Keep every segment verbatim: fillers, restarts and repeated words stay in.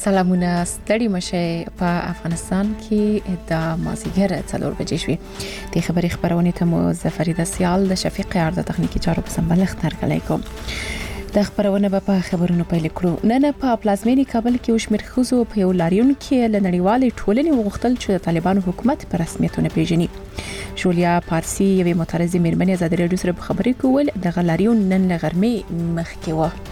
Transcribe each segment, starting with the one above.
سلامونه ستړي مشه په افغانستان کې د مازیګر څلور بجې شوې د خبري خبرونه ته مو زفریده سیال د شفیق یار د تخنیکی چارو په سمبلښت ترګلای کوم د خبرونه په خبرونو پیل کړو نن په پلازمینی کابل کې وشمیر خوزو په یو لاریون کې لنړیوالې ټولنې وغوښتل چې د طالبانو حکومت په رسمیتونه پیژني شولیا پارسی یوې معترضه میرمنې ازادي راډیو سره په خبري کول د غلاریون نن لغرمې مخکې و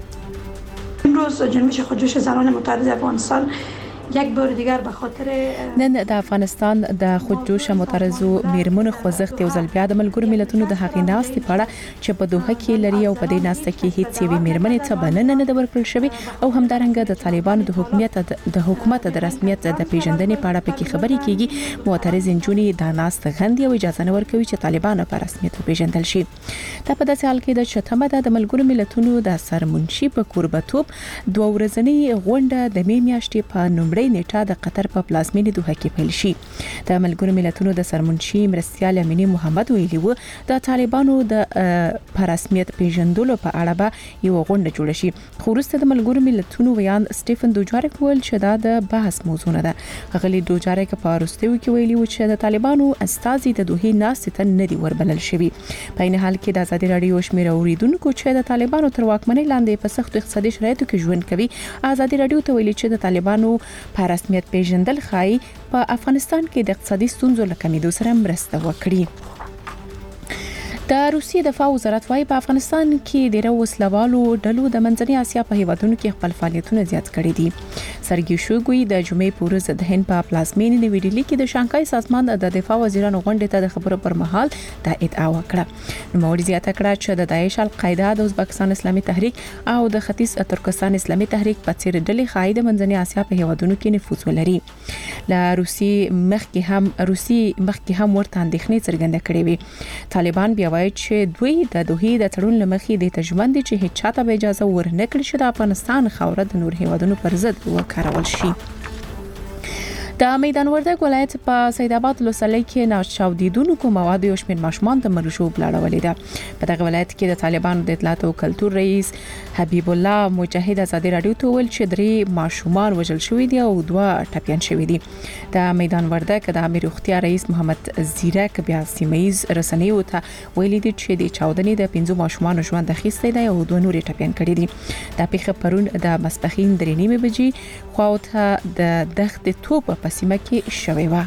امروز جنبش خودجوش زنان معترض افغانستان یک بار دیگر به خاطر نن د افغانستان د خودجوش معترضو میرمنو خوځښت یو ځل بیا د ملګرو ملتونو د حقوقي ناستې په اړه چې په دوحه کې لري او په دې ناسته کې هیڅ یوې میرمنې ته بلنه نه د ورکړل شوی او همدارنګه د طالبانو د حکومت د حکومت د رسمیت د پیژندنې په اړه پکې خبرې کیږي معترض انجونې د ناسته غندي او اجازه نه ورکوي چې طالبانو په رسمیت پیژندل شي دا په داسې حال کې د شتمه د ملګرو ملتونو د سرمنشي په قربتوب دوه ورځنی غونډه د می میاشتې په نومبر نیټه د قطر په پلازمینې دوحه کې پیل شي د ملګرو ملتونو د سرمنشي مرستيال امینی محمد ویلي و د طالبانو د رسمیت پیژندلو په اړه به یو غونډه جوړ شي خو وروسته د ملګرو ملتونو ویان سټيفن دوجارک ویل چې دا د بحث موضوع نه ده غلي دوجارک په وروستیو کې ویلي و چې د طالبانو استازي د دوحه ناستې ته نه دی وربلل شوی په این حال کې د ازادي راډیو شمیر اوریدونکو چې د طالبانو تر واکمنۍ لاندې په سخت اقتصادي شرایطو کې ژوند کوي ازادي راډیو ته ویلي چې د طالبانو په رسمیت پیژندل خای په افغانستان کې د اقتصادي ستونزو لکمېدو سره مرسته وکړي د روسیې دفاع وزارت وايي په افغانستان کې ډېر وسلوالو ډلو د منځنۍ اسیا په هیوادونو کې خپل فعالیتونه زیات کړي دي سرګي شوګوي د جمعې پورز د هند په پلازمینې نیو ډیلی کې د شانګهای سازمان د دفاع وزیرانو غونډې ته د خبرو پر مهال دا ادعا وکړه نو موري زیاته کړه چې د داعش القاعده د ازبکستان اسلامي تحریک او د ختیځ ترکستان اسلامي تحریک په څیر ډلې خای د منځنۍ اسیا په هیوادونو کې نفوذ ولري لا روسي مخکې هم روسي مخکې هم ورته اندېښنې څرګنده کړې وي طالبان بیا چې دوی د دوی د تړون لمخې د تجمن دي چې هیڅ چاته به اجازه ورنکړي چې د افغانستان خاوره د نور هیوادونو پر ضد وکارول شي د میدان وردګ ولایت په سید آباد لوسلۍ کې ناچاودیدونکو مواد یو شمېر ماشومان د مرشو بلاړولې ده په دغه ولایت کې د طالبانو د اطلاعات او کلتور رئیس حبیب الله مجاهد ازادي راډیو ته ویل چې درې ماشومان وژل شوی دي او دوه ټپيان شوی دي د میدان وردګ د امیر اختیار رئیس محمد زیرک بیا سیمایز رسنیو ته ویلي دي چې د چاودنې د پنځو ماشومان ژوند اخیستی دی او دوه نور ټپيان کړي دي د پیښه پرون د ماسپخین درې نیمه بجې خواوته د دښت توپ په سیمه کې شوی و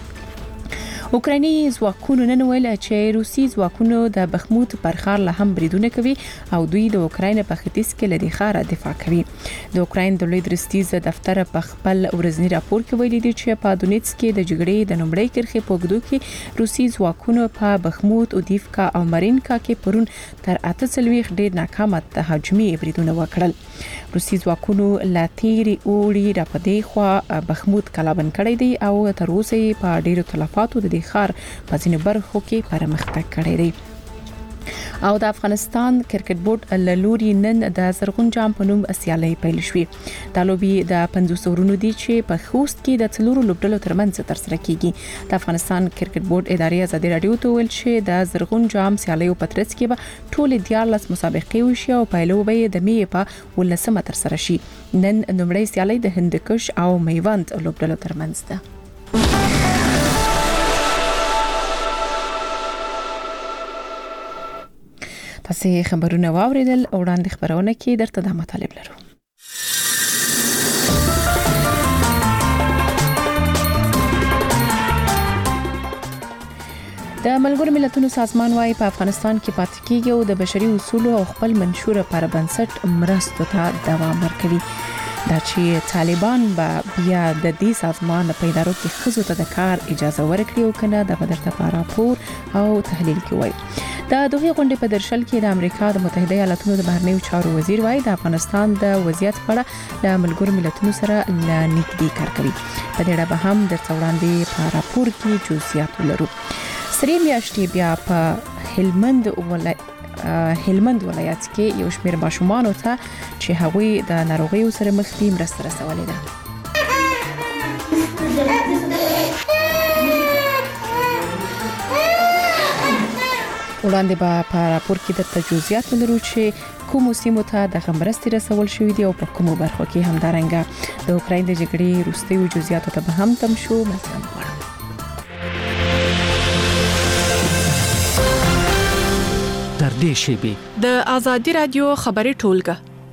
اوکرایني ځواکونو نن ویل چې روسي ځواکونو د بخموت پر ښار له هم بریدونه کوي او دوی د اوکراین په ختیځ کې لدی ښار دفاع کوي د اوکراین د لوی درستیز دفتر په خپل ورځنی راپور کې ویلي دي چې په دونیتس کې د جګړې د نومړۍ کرښې په اوږدو کې روسي ځواکونو په بخموت او دیفکا او مارینکا کې پرون تر اته څلويخ ډېر ناکامه تهاجمي بریدونه وکړل روسي ځواکونو لا تیری اوړي را پدې خو بخموت کلابن کړی دی او تر اوسه په ډیرو تلفاتو د خار په ځینو برخو کې پرمختګ کړی دی او د افغانستان کرکټ بورډ لوري نن د زرغون جام په نوم سیالي پیل شوې د لوبي د پنځوس ورونو دي چې په خوست کې د څلورو لوبډلو ترمنځ تر سره کیږي د افغانستان کرکټ بورډ ادارې ازادي راډیو ته ویل چې د زرغون جام سیالي په ترڅ کې به ټول دیارلس مسابقې وشي او پیلوبي د می په ولسمه تر سره شي نن نومړی سیالي د هندکش او میوند لوبډلو ترمنځ ده تاسو خبرونه واوریدل او وړاندې خبرونه کې درته د مطالب لرو د ملګرو ملتونو سازمان وايي په افغانستان کې پاتې کیږي او د بشري اصولو او خپل منشور پر بنسټ مرستو ته دوام ورکوي دا چې طالبان به بیا د دې سازمان په ادارو کې خزو ته د کار اجازه ورکړي او کنه د بدرته په راپور او تحلیل کې وایي د دوه غونډې په درشل کې د امریکا د متحده ایالاتونو د بهرنیو چارو وزیر وايي د افغانستان د وضعیت په اړه د ملګرو ملتونو سره لنیږدې کار کوي په دې اړه به هم د وړاندې په راپور کې جزئیات ولرو سری میاشتې بیا په هلمند ولایت هلمند ولایت کې یو شمېر ماشومان ته چې هغوی د ناروغیو سره مخ دي مرسته رسولې ده وړاندې به په راپور کې د تجویزات ولرو چې کومو سیمو ته د مرستې رسول شوې دي او په کومو برخو کې همدارنګه د اوکراین د جګړې وروستیو جزئیاتو ته به هم تم شو. مثلا تر دې شیبې د آزادي رادیو خبري ټولګه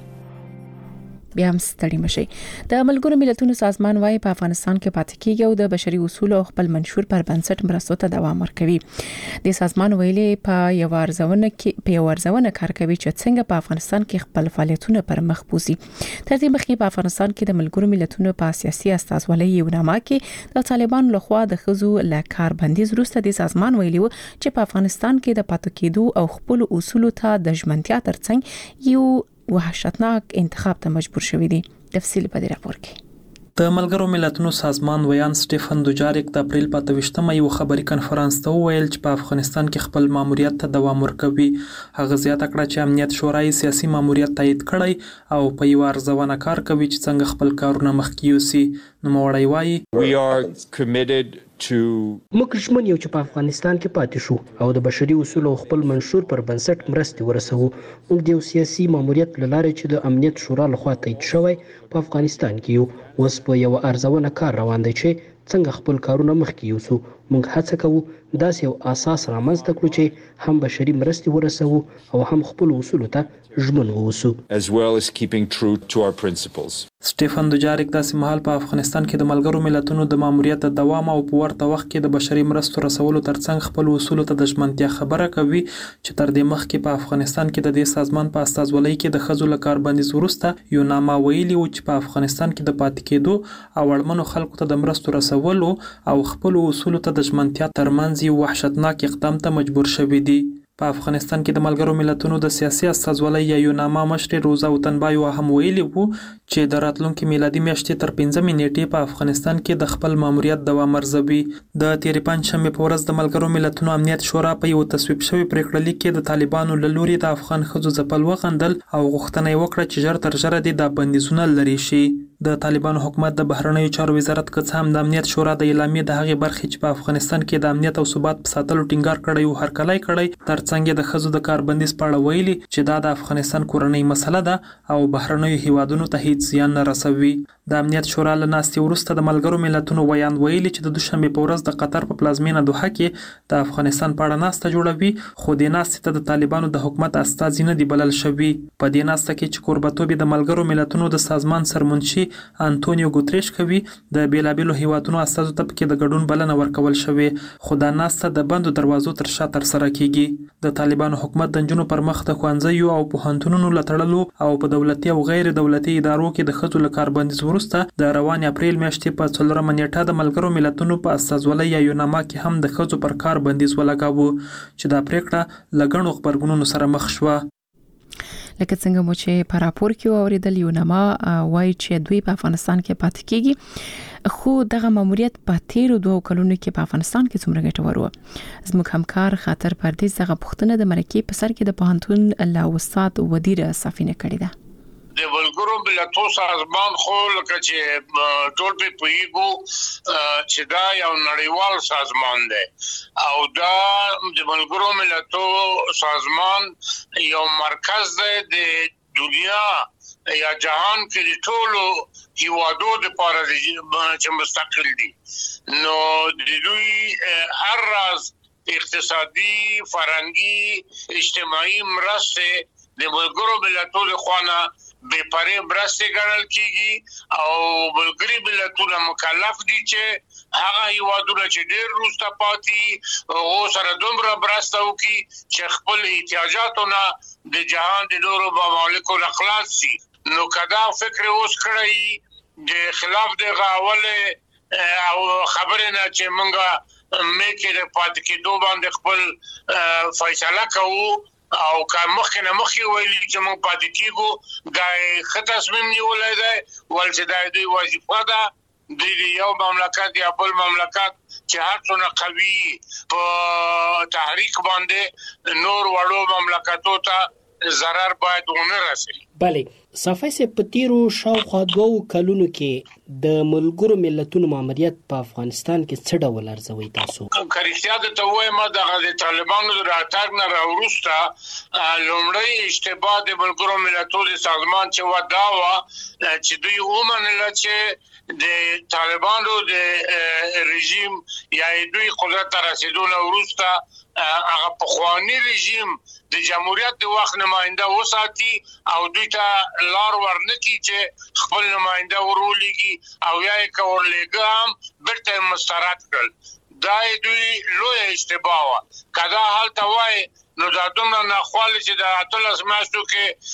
بیا هم ستړي مشي. د ملګرو ملتونو سازمان وايي په افغانستان کې پاتې کېږي او د بشري اصول او خپل منشور پر بنسټ مرستو ته دوام ورکوي. د سازمان ویلي په یو ارزونه کې په یو ارزونه کار کوي چې څنګه په افغانستان کې خپل فعالیتونه پر مخ بوزي. تر دې مخکې په افغانستان کې د ملګرو ملتونو په سیاسي استازولۍ یو نامه کې د طالبانو لخوا د خزو له کاربندیز وروسته د سازمان ویلي و چې په افغانستان کې د پاتې کېدو او خپل اصول ته د ژمنتیا ترڅنګ یو وحشتناک انتخاب ته مجبور شوی دي. تفصیل په دې راپور کې. د ملګرو ملتونو سازمان ویان سټيفن دوجاریک د اپریل په اتویشتمه یو خبري کانفرنس ته ویل چې په افغانستان کې خپل ماموریت ته دوام ورکوي. هغه زیاته کړه چې امنیت شورای سیاسي ماموریت تایید کړی او په یو ارزونه کار کوي چې څنګه خپل کارونه مخکې یوسي. نو موړی وایي We are committed to موږ ژمن یو چې په افغانستان کې پاتې شو او د بشري اصول او خپل منشور پر بنسټ مرستې ورسوو. موږ د یو سیاسي ماموریت له لارې چې د امنیت شورا لخوا تایید شوی په افغانستان کې یو اوس په یو ارزونه کار روان دی چې څنګه خپل کارونه مخکې یوسو. موږ هڅه کوو داسې یو اساس رامنځته کړو چې هم بشري مرستې ورسوو او هم خپل اصولو ته ژمن واوسو as well as keeping true to our principles. سټيفن دوجاریک داسې مهال په افغانستان کې د ملګرو ملتونو د ماموریت د دوام او په ورته وخت کې د بشري مرستو رسولو ترڅنګ خپل اصولو ته د ژمنتیا خبره کوي چې تر دې مخکې په افغانستان کې د دې سازمان په استازولۍ کې د خزو له کاربندیز وروسته یو نامه ویلي و چې په افغانستان کې د پاتې کېدو او اړمنو خلکو ته د مرستو رسولو او خپل اصولو ته د ژمنتیا ترمنځ یو وحشتناک اقدام ته مجبور شوی دي. په افغانستان کې د ملګرو ملتونو د سیاسي استازولۍ یا یو نامه مشر روزا وطنبای هم ویلي وو چې د راتلونکو میلادي میاشتې تر پنځمې نیټې په افغانستان کې د خپل ماموریت دوام ارزوي. د تیرې پنځشنبې په ورځ د ملګرو ملتونو امنیت شورا په یو تصویب شوی پریکړه لیک کې د طالبانو له لوري د افغان ښځو ځپل وغندل او غوښتنه یې وکړه چې ژر تر ژره دې د بندیزونه لرې شي. د طالبانو حکومت د بهرنیو چارو وزارت که څه هم د امنیت شورا د اعلامیې د هغې برخې چې په افغانستان کې د امنیت او ثبات په ساتلو ټینګار کړی او هرکلی کړی ترڅنګ د ښځو د کاربندیز په اړه ویلي چې دا د افغانستان کورنۍ مسله ده او بهرنیو هیوادونو ته هیڅ زیان نه رسوي. د امنیت شورا له ناستې وروسته د ملګرو ملتونو ویان ویلي چې د دوشنبې په ورځ د قطر په پلازمینه دوحه کې د افغانستان په اړه ناسته جوړوي خو دې ناستې ته د طالبانو د حکومت استازي نه دي بلل شوي. په دې ناسته کې چې کوربتوب د ملګرو ملتونو د سازمان سرمنشي انټونیو ګوتریش کوي د بیلابیلو هیوادونو استازو ته پکې د ګډون بلنه ورکول شوې خو دا ناسته د بندو دروازو تر شا ترسره کیږي. د طالبانو حکومت د نجونو پر مخ د ښوونځیو او پوهنتونونو له تړلو او په دولتي او غیر دولتي ادارو کې د ښځو له کاربندیز وروسته د روان اپریل میاشتې په څلورمه نیټه د ملګرو ملتونو په استازولۍ یا یوناما کې هم د ښځو پر کار بندیز ولګاوه چې دا پریکړه له ګڼو غبرګونونو سره مخ شوه. لکه څنګه مو چې په راپور کې اوریدل یو نامه وایي چې دوی په افغانستان کې پاتې کیږي خو دغه ماموریت په تیرو دوه کلونو کې په افغانستان کې څومره ګټور و. زموږ همکار خاطر پردیس دغه پوښتنه د مرکې په سر کې د پوهنتون له استاد ودیره صافینه کړې ده. د ملګرو ملتونو سازمان خو لکه چې ټول په پویګو چې دا یو نړیوال سازمان دی او دا د ملګرو ملتونو سازمان یو مرکز دی د دنیا یا جهان کې د ټولو هیوادو لپاره چې مستقل دي. نو د دوی هر راز اقتصادي فرهنګي اجتماعي مرسته د ملګرو ملتونو خوانه بے پرې برسته ګڼل کیږي او ملګری ملتونه مکلف دي چې هغه هیوادونه چې ډېر وروسته پاتې او سره دومره برسته وکړي چې خپل احتیاجاتونه د جهان د نورو ممالکو نه خلاص شي. نو کدا فکر اوس کړی د خلاف د غاوله او خبره نه چې مونږه مې کې د پاتې کېدو باندې خپل فیصله کوو او که مخکې نه مخکې ویلي چې موږ پاتې کېږو دا ښه تصمیم نیولی دی ول چې دا دوی وظیفه ده دوی د یو مملکت یا بل مملکت چې هر څونه قوي په تحریک باندې نور وړو مملکتو ته ضرر باید ونه رسي. بله صافی سه په تیرو شاوخوا دوو کلونو کې د ملګرو ملتونو ماموریت په افغانستان کې څه ډول ارزوي تاسو؟ کریختیا د ته وایم د طالبانو د راتګ نه راوروسته لومړی اشتباه د ملګرو ملتونو سازمان چې ودا وا چې دوی ومنل چې د طالبانو د رژیم یا دوی قدرت ته رسیدونه وروسته هغه پخوانی رژیم د جمهوریت د وخت نماینده وساتي او دوی ته لار ورنکي چې خپل نماینده ورولېږي او یا یې کورلېږي هم برته مسترد کړل. دا دوی لوی اشتباه کدا حال توای نو دا دومره ناخواله چې د اتلس میاشتو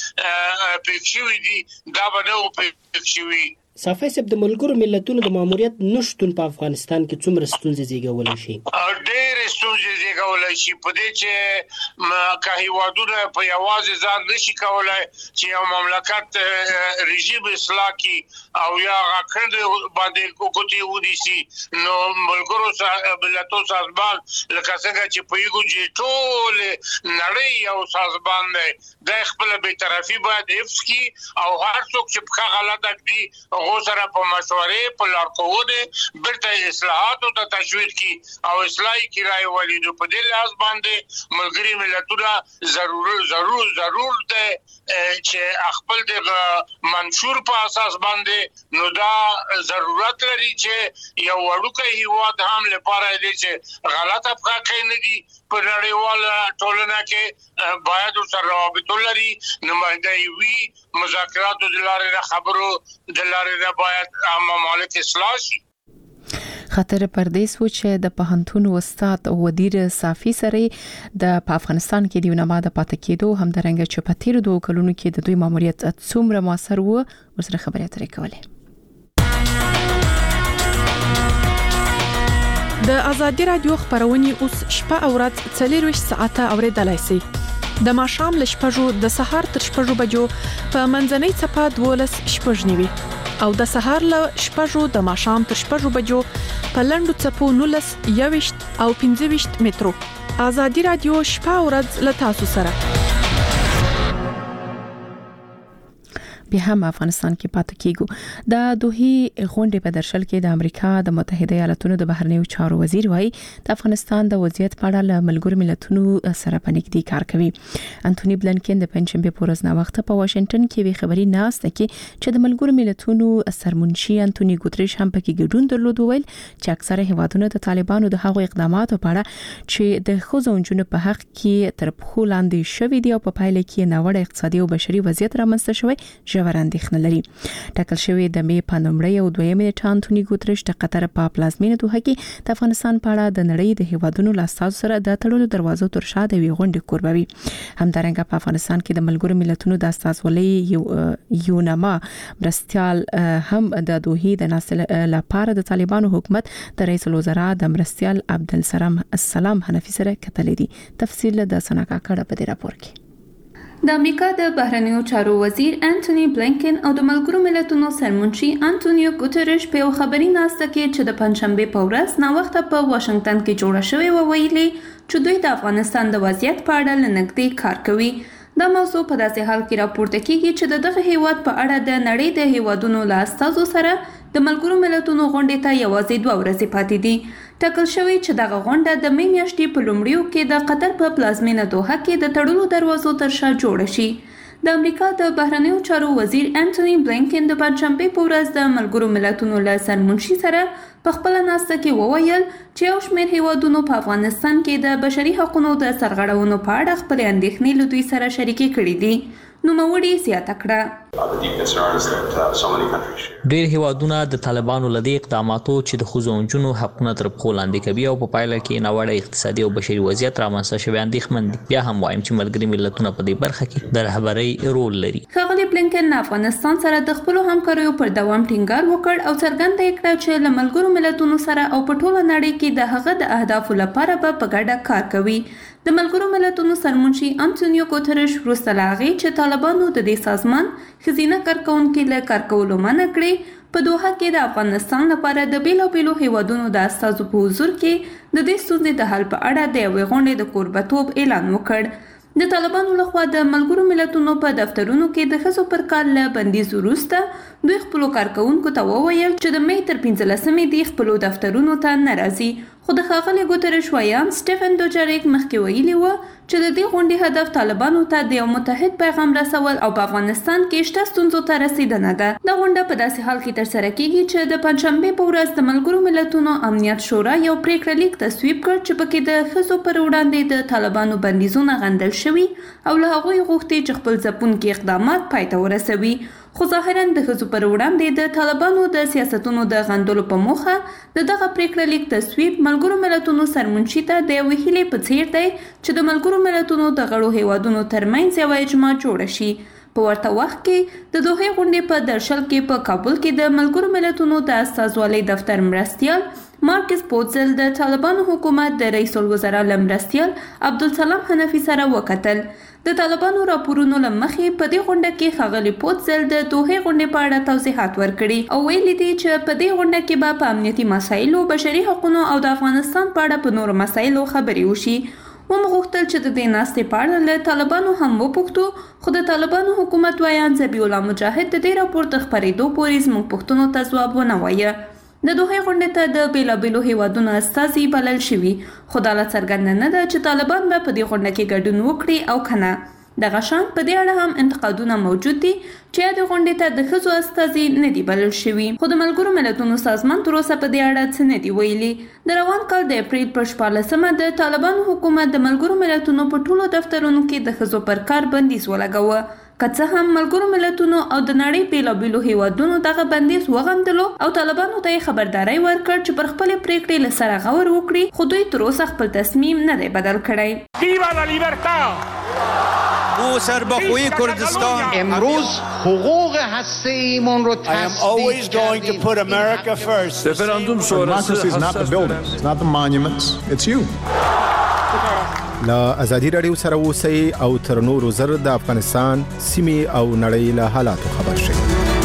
کې پېښوي دي دا به نه پېښوي. صافی سب د ملګرو ملتونو د ماموریت نشټون په افغانستان کې څومره ستونزې زیږولای شي؟ ډېر ستونزې زیږولای شي په دې چې که هیوادونه په یوازې ځان نشي کولای چې یو مملکت رژیم اصلاح کی او یا غکړه باندې کوټي ودی سي نو ملګرو ملتونو سازمان لکه څنګه چې په یو چې ټول نړۍ یو سازمان دی د خپل بی‌طرفي باید حفظ کی او هر څوک چې په غلطه دي هغه سره په مشورې په لارښوونه برته اصلاحات او تشویق کی او اصلاحي کی راي ولیدو په دې لاس باندې ملګری ملتونه ضرور ضرور ضرور ده چې خپل د منشور په اساس باندې نو دا ضرورت لري چې یو وړوکی هیواد هم لپاره دې چې غلطه افکار کوي نه دي په نړیواله ټولنه کې باید سره روابط لري نمائنده وي مذاکرات د لارې خبرو د لارې نه باید ممالک اصلاح شي. خطر پردیس و چې د پوهنتون استاد ودیر صافی سره د افغانستان کې د ونما د پاتې کېدو هم درنګ چې په تیر دوه کلونو کې د دوی ماموریت څومره موثر و ورسره خبرې اترې کولې. د ازادي رادیو خبرونه اوس شپه او ورځ څلور ساعته اوریدلای شئ. د ماښام ل شپږو د سهار تر شپږو بجو په منځنۍ چپه دولس شپږنیوي او د سهار ل شپږو د ماښام تر شپږو بجو په لندو چپو نولس یويشت او پنځه ویشت مترو. ازادي رادیو شپه او ورځ ل تاسو سره. بیا هم افغانستان کې پاتې کیږو. د دوحې غونډې په درشل کې د امریکا د متحده ایالاتونو د بهرنیو چارو وزیر وایي د افغانستان د وضعیت په اړه له ملګرو ملتونو سره په نږدې کار کوي. انټونی بلنکن د پنځشنبه په ورځ نوښت په واشنگټن کې وی خبري ناسته کې چې د ملګرو ملتونو سرمنشي انټونی ګوتریش هم پکې ګډون درلود ویل چې اکثره هیوادونو د طالبانو د هغو اقداماتو په اړه چې د ښځو او نجونو په حق کې تر پخو لاندې شوې دي او په پایله کې ناوړه اقتصادي او بشري وضعیت رامنځته شوی ژور اندېښنه لري. ټاکل شوی د می په نومړی او دویم نیټه انټونی ګوتریش د قطر په پلازمینه دوحه کې د افغانستان په اړه د نړۍ د هیوادونو لاستاو سره د تړلو دروازو تر شا د وی غونډې قربوي. همدارنګه په افغانستان کې د ملګرو ملتونو د استازولۍ یو یونما مرستيال هم د دوحې د ناصل لپاره د طالبانو حکومت د رئیس الوزرا د مرستيال عبدالسلام السلام حنفي سره کتلې دي. تفصیل د سناکا کړه په دې راپور کې. د امریکا د بهرنیو چارو وزیر انټونی بلنکن او د ملګرو ملتونو سرمنشي انټونیو ګوتریش په خبري ناسته کې چې د پنځشنبه په ورځ نوښت په واشنگټن کې جوړه شوې و ویلي چې دوی د افغانستان د وضعیت په اړه لنګدي کار کوي. دا موضوع په داسې حال کې راپورته کیږي چې د دغه هیواد په اړه د نړۍ د هیوادونو له استازو سره د ملګرو ملتونو غونډې ته یوازې دوه ورځې پاتې دي. ټاکل شوی چې دغه غونډه د می میاشتې په لومړیو کې د قطر په پلازمینه دوحه کې د تړلو دروازو تر شا جوړه شي. د امریکا د بهرنیو چارو وزیر انټونی بلنکن د پنځشنبه په ورځ د ملګرو ملتونو له سرمنشي سره په خپل ناسته کې وویل چې یو شمېر هیوادونو په افغانستان کې د بشري حقوقو د سرغړونو په اړه خپل اندېښنې له دوی سره شریکې کړې دي. نو موړي زیاته کړه. ډېر هیوادونه د طالبانو لدی اقداماتو چې د ښځو او نجونو حقونه تر پښو لاندې کوي او په پایله کې ناوړه اقتصادي او بشري وضعیت رامنځته شوی اندېښمن دي. بیا هم وایم چې ملګري ملتونه په دې برخه کې د رهبرۍ رول لري. ښاغلي بلنکن افغانستان سره د خپل همکاریو پر دوام ټینګار وکړ او څرګنده کړه چې له ملګرو ملتونو سره او په ټوله نړۍ کې د هغه د اهدافو لپاره به په ګډه کار کوي. د ملګرو ملتونو سرمنشي انټونیو ګوتریش وروسته له هغې چې طالبانو د دې سازمان ښځینه کارکوونکي له کار کولو منع کړې په دوحه کې د افغانستان لپاره د بیلابیلو هیوادونو د استازو په حضور کې د دې ستونزې د حل په اړه د یوې غونډې د کوربهتوب اعلان وکړ. د طالبانو لخوا د ملګرو ملتونو په دفترونو کې د ښځو پر کار له بندیز وروسته دوی خپلو کارکونکو ته وویل چې د مې تر پنځلسمې دې خپلو دفترونو ته نه راځي. خو د ښاغلي ګوترش ویان سټیفن دوجاریک مخکې ویلي وو چې د دې غونډې هدف طالبانو ته د یو متحد پیغام رسول او په افغانستان کې شته ستونزو ته رسیدنه ده. دا غونډه په داسې حال کې ترسره کیږي چې د پنځشنبې په ورځ د ملګرو ملتونو امنیت شورا یو پریکړه لیک تصویب کړ چې پکې د ښځو پر وړاندې د طالبانو بندیزونه غندل شوي او له هغوی غوښتي چې خپل ځپونکي اقدامات پای ته ورسوي. خو ظاهرا د ښځو پر وړاندې د طالبانو د سیاستونو د غندلو په موخه د دغه پریکړه لیک تصویب ملګرو ملتونو سرمنشي ته د یوې هیلې په څیر دی چې د ملګرو ملتونو د غړو هیوادونو ترمنځ یوه اجماع جوړه شي. په ورته وخت کې د دوحې غونډې په درشل کې په کابل کې د ملګرو ملتونو د استازوالۍ دفتر مرستیال مارکس پوتزل د طالبانو حکومت د رئیس الوزرا مرستیال عبدالسلام حنفي سره وکتل. د طالبانو راپورونو له مخې په دې غونډه کې ښاغلي پوتزل د دوحې غونډې په اړه توضیحات ورکړي او ویلي دي چې په دې غونډه کې به په امنیتي مسایلو، بشري حقوقو او د افغانستان په اړه په نورو مسایلو خبرې وشي. ومو غوښتل چې د دې ناستې په اړه له طالبانو هم وپوښتو، خو د طالبانو حکومت ویان ذبیح الله مجاهد د دې راپور د خپرېدو پورې زموږ پوښتنو ته ځواب ونه وایه. د دوحې غونډې ته د بیلابیلو هیوادونو استازي بلل شوي، خو دا لا څرګنده نه ده چې طالبان به په دې غونډه کې ګډون وکړي او که نه. دغه شان په دې اړه هم انتقادونه موجود دي چې د غونډې ته د ښځو استازي نه دي بلل شوي. خو د ملګرو ملتونو سازمان تر اوسه په دې اړه څه نه دي ویلي. د روان کال د اپریل پر شپاړلسمه د طالبانو حکومت د ملګرو ملتونو په ټولو دفترونو کې د ښځو پر کار بندیز ولګاوه. که څه هم ملګرو ملتونو او د نړۍ بیلابیلو هیوادونو دغه بندیز وغندلو او طالبانو ته یې خبرداری ورکړ چې پر خپلې پریکړې له سره غور وکړي، خو دوی تر اوسه خپل تصمیم نه دی بدل کړی. ویوا لا لیبرتا! او سربخوی کردستان امروز حقوق هسته‌ایمون رو تصدیق کردیم. رفراندوم شورای is not the buildings, it's not the monuments, it's you. لا ازادي رادیو سره اوسئ او تر نورو زر د افغانستان سیمې او نړۍ له حالاتو خبر شئ.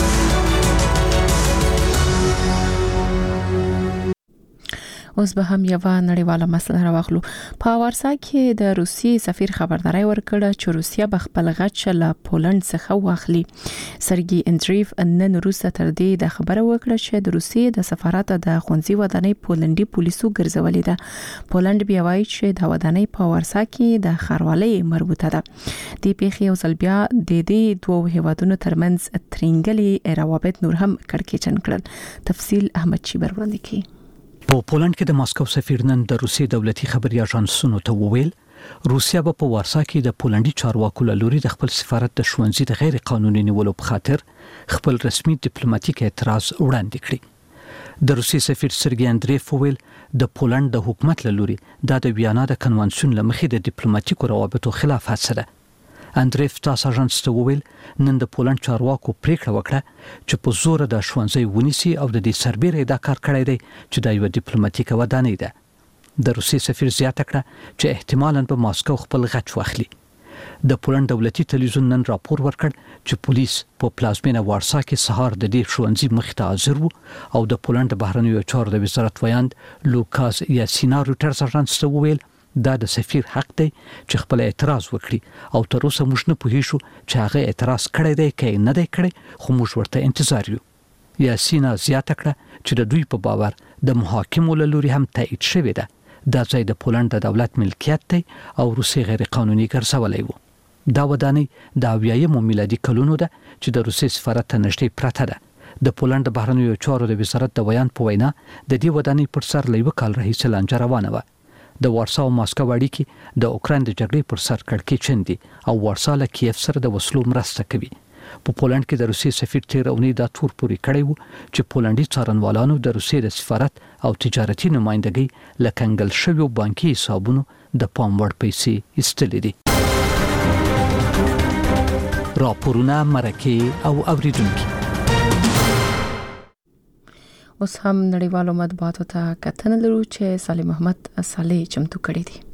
اوس به هم یو نړیواله مسله راوخلو. په وارسا کې د روسیې سفیر خبرداري ورکړه چې روسیا به خپل غچ له پولند څخه واخلي. سرګي اندریف نن روسه تر دې د خبره وکړه چې د روسیې د سفارت د خونځي ودانۍ پولندي پولیسو ګرځولې ده. پولند بیا وایي چې د ودانۍ په وارسا کې د خاروالۍ مربوطه ده. د پیښې او ځلبیا د دې دوه هیوادونو ترمنځ ترنګلي روابط نور هم کړکېچن کړل. تفصیل احمد چی وړاندې کوي. په پولند کې د ماسکو سفیر نن د روسیې دولتي خبري اژانسونو ته وویل روسیا به په وارسا کې د پولندي چارواکو له لوري د خپل سفارت د ښوونځي د غیر قانوني نیولو په خاطر خپل رسمي ډیپلوماټیک اعتراض وړاندې کړی. د روسیې سفیر سرګي اندریف وویل د پولند د حکومت له لوري د ویانا د کنوانسیون لمخې د ډیپلوماټیکو روابطو خلاف هڅه ده. اندریف تاس اژانس ته وویل نن د پولند چارواکو پریکړه وکړه چې په زور د ښوونځي ونیسي او د دې سربېره دا کار کړی دی چې د یو ډیپلوماټیک ودانۍ ده. د روسیې سفیر زیاته کړه چې احتمالاً به ماسکو خپل غچ واخلي. د پولند دولتي تلویزیون نن راپور ورکړ چې پولیس په پلازمینه وارسا کې سهار د دې ښوونځي مخې ته حاضر وو او د پولند بهرنیو چارو د وزارت ویاند لوکاس یاسینا روټرز اژانس ته وویل دا د سفیر حق دی چې خپل اعتراض وکړي او تر اوسه موږ نه پوهیږو چې هغه اعتراض کړی دی که نه دی کړی، خو موږ ورته انتظار یو. یاسینا زیاته کړه چې د دوی په باور د محاکمو له لوري هم تایید شوې ده دا ځای د پولند د دولت ملکیت دی او روسیې غیر قانوني ګرځولی وو. دا ودانۍ د اویایمو میلادي کلونو ده چې د روسیې سفارت ته نږدې پرته ده. د پولند بهرنیو چارو د وزارت د ویان په وینا د دې ودانۍ پر سر له یوه کال راهیسې لانجه روانه وه. د وارسا او ماسکو اړیکې د اوکراین د جګړې پر سر کړکېچن دي او وارسا له کیف سره د وسلو مرسته کوي. په پولند کې د روسیې سفیر تیر اونۍ دا تور پورې کړی وو چې پولندي څارنوالانو د روسیې د سفارت او تجارتي نمائندګۍ له کنګل شویو بانکي حسابونو د پام وړ پیسې ایستلې دي. راپورونه مرکه او اوریدونکو اوس هم نړیوالو مطبوعاتو ته کتنه لرو چې صالح محمد صالح چمتو کړی دی.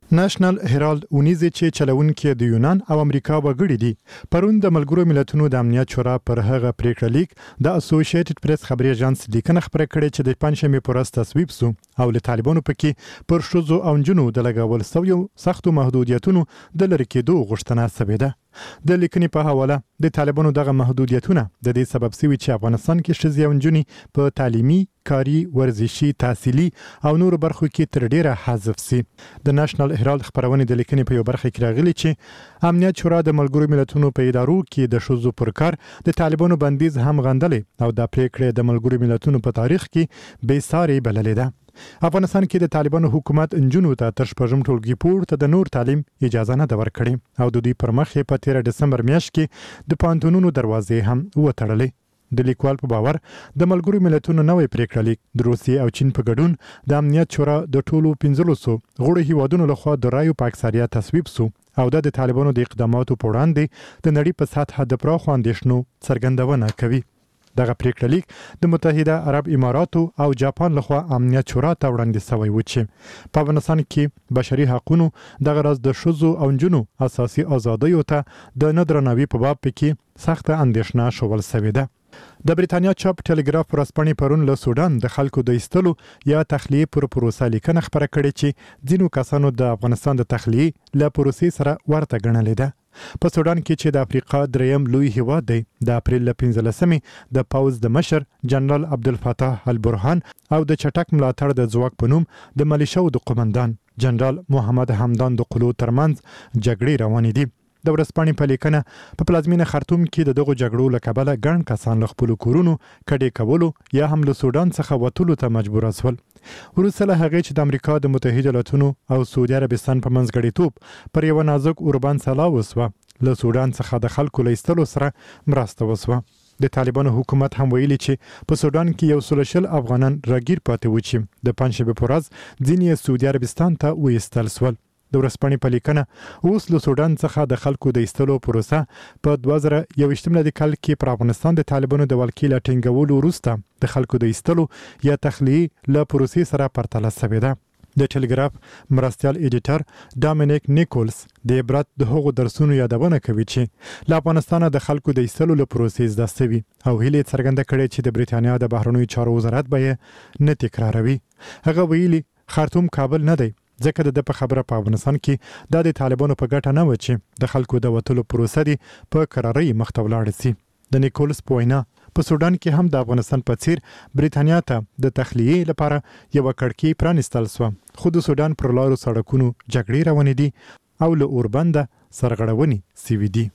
نېشنل هیرالد ونیزه چې چلونکي د یونان او امریکا وګړي دي پرون د ملګرو ملتونو د امنیت شورا پر هغه پریکړه لیک د اسوسییټډ پریس خبري اژانس لیکنه خبره کړې چې د پنځمې پورس تصویب سو او له طالبانو پکې پر شوزو او جنو د لګول سویو سختو محدودیتونو د لری کېدو غوښتنه سوې ده. د لیکنې په حواله د طالبانو دغه محدودیتونه د دې سبب سوي چې افغانستان کې ښځې او نجونې په تعلیمي، کاري، ورزشي، تحصیلي او نور برخو کې تر ډیره حذف سي. د نېشنل هیرالد خبرونه د لیکنې په یو برخه کې راغلي چې امنیت شورا د ملګرو ملتونو په ادارو کې د شوزو پر کار د طالبانو بندیز هم غندلې او د پریکړې د ملګرو ملتونو په تاریخ کې بې ساري بللې ده. افغانستان کې د طالبانو حکومت انجونو ته تر شپږم ټولګي پورته د نور تعلیم اجازه نه ورکړي او د دوی پر مخ په تیر دسمبر میاشت کې د پانتونونو دروازې هم وتړلې. د لیکوال په باور د ملګرو ملتونو نوې پریکړه لیک د روسیې او چین په ګډون د امنیت شورا د ټولو پنځلس غړو هیوادونو لخوا د رایو په اکثریت تصویب سو او د طالبانو د اقداماتو په وړاندې د نړۍ په سطح د پراخو اندېښنو څرګندونه کوي. دغه پریکړه لیک د متحده عرب اماراتو او جاپان لخوا امنیت شورا ته وړاندې شوی و چې په افغانستان کې بشري حقوقو د غرض د شوزو او جنو اساسي ازادیو ته د ندرناوي په باب کې سخت اندېښنه شول سوې ده. د بریتانیا چاپ ټلګراف ورځپاڼې پرون له سودان د خلکو د ایستلو یا تخلیه پر پروسه لیکنه خبره کړې چې ځینو کسانو د افغانستان د تخلیه له پروسې سره ورته ګڼلې ده. په سودان کې چې د افریقا دریم لوی هیواد دی د اپریل ل پنځلسمې د پاوز د مشر جنرال عبدالفتاح البرهان او د چټک ملاتړ د ځواک په نوم د ملیشو د قومندان جنرال محمد حمدان د قلو ترمنځ جګړې روانې دي. د ورځپاڼې په لیکنه په پلازمینه خرطوم کې د دغو جګړو له کبله ګڼ کسان له خپلو کورونو کډې کولو یا هم له سودان څخه وتلو ته مجبور شول. وروسته له هغې چې د امریکا د متحده ایالاتونو او سعودي عربستان په منځګړیتوب پر یو نازک اوربان سلا وسوه له سودان څخه د خلکو له ایستلو سره مرسته وسوه. د طالبانو حکومت هم ویلي چې په سودان کې یو سل شل افغانان راګیر پاتې و چې د پنځشنبه په ورځ ځینې سعودي عربستان ته وایستل شول. د ورځپاڼې په لیکنه اوس له سودان څخه د خلکو د ایستلو پروسه په دوه زره یوویشت میلادي کال کې پر افغانستان د طالبانو د ولکې له ټینګولو وروسته د خلکو د ایستلو یا تخلیه له پروسې سره پرتله شوې ده. د ټلګراف مرستیال ایډیټر ډامینیک نیکولز د عبرت د هغو درسونو یادونه کوي چې له افغانستان د خلکو د ایستلو له پروسې زده شوي او هیله څرګنده کړې چې د بریتانیا د بهرنیو چارو وزارت به یې نه تکراروي. هغه ویلي خرطوم کابل نه دی ځکه د په خبره په افغانستان کې د طالبانو په ګټه نه و چې د خلکو د وټلو پروسه دی په قراري مخته ولاړ شي. د نیکولس پوینا په سودان کې هم د افغانستان په څیر بریتانیا ته د تخلیه لپاره یو کړکۍ پرانستل شو خو د سودان پر لارو سړکونو جګړې روانې دي او له اوربنده سرغړونې سوي دي.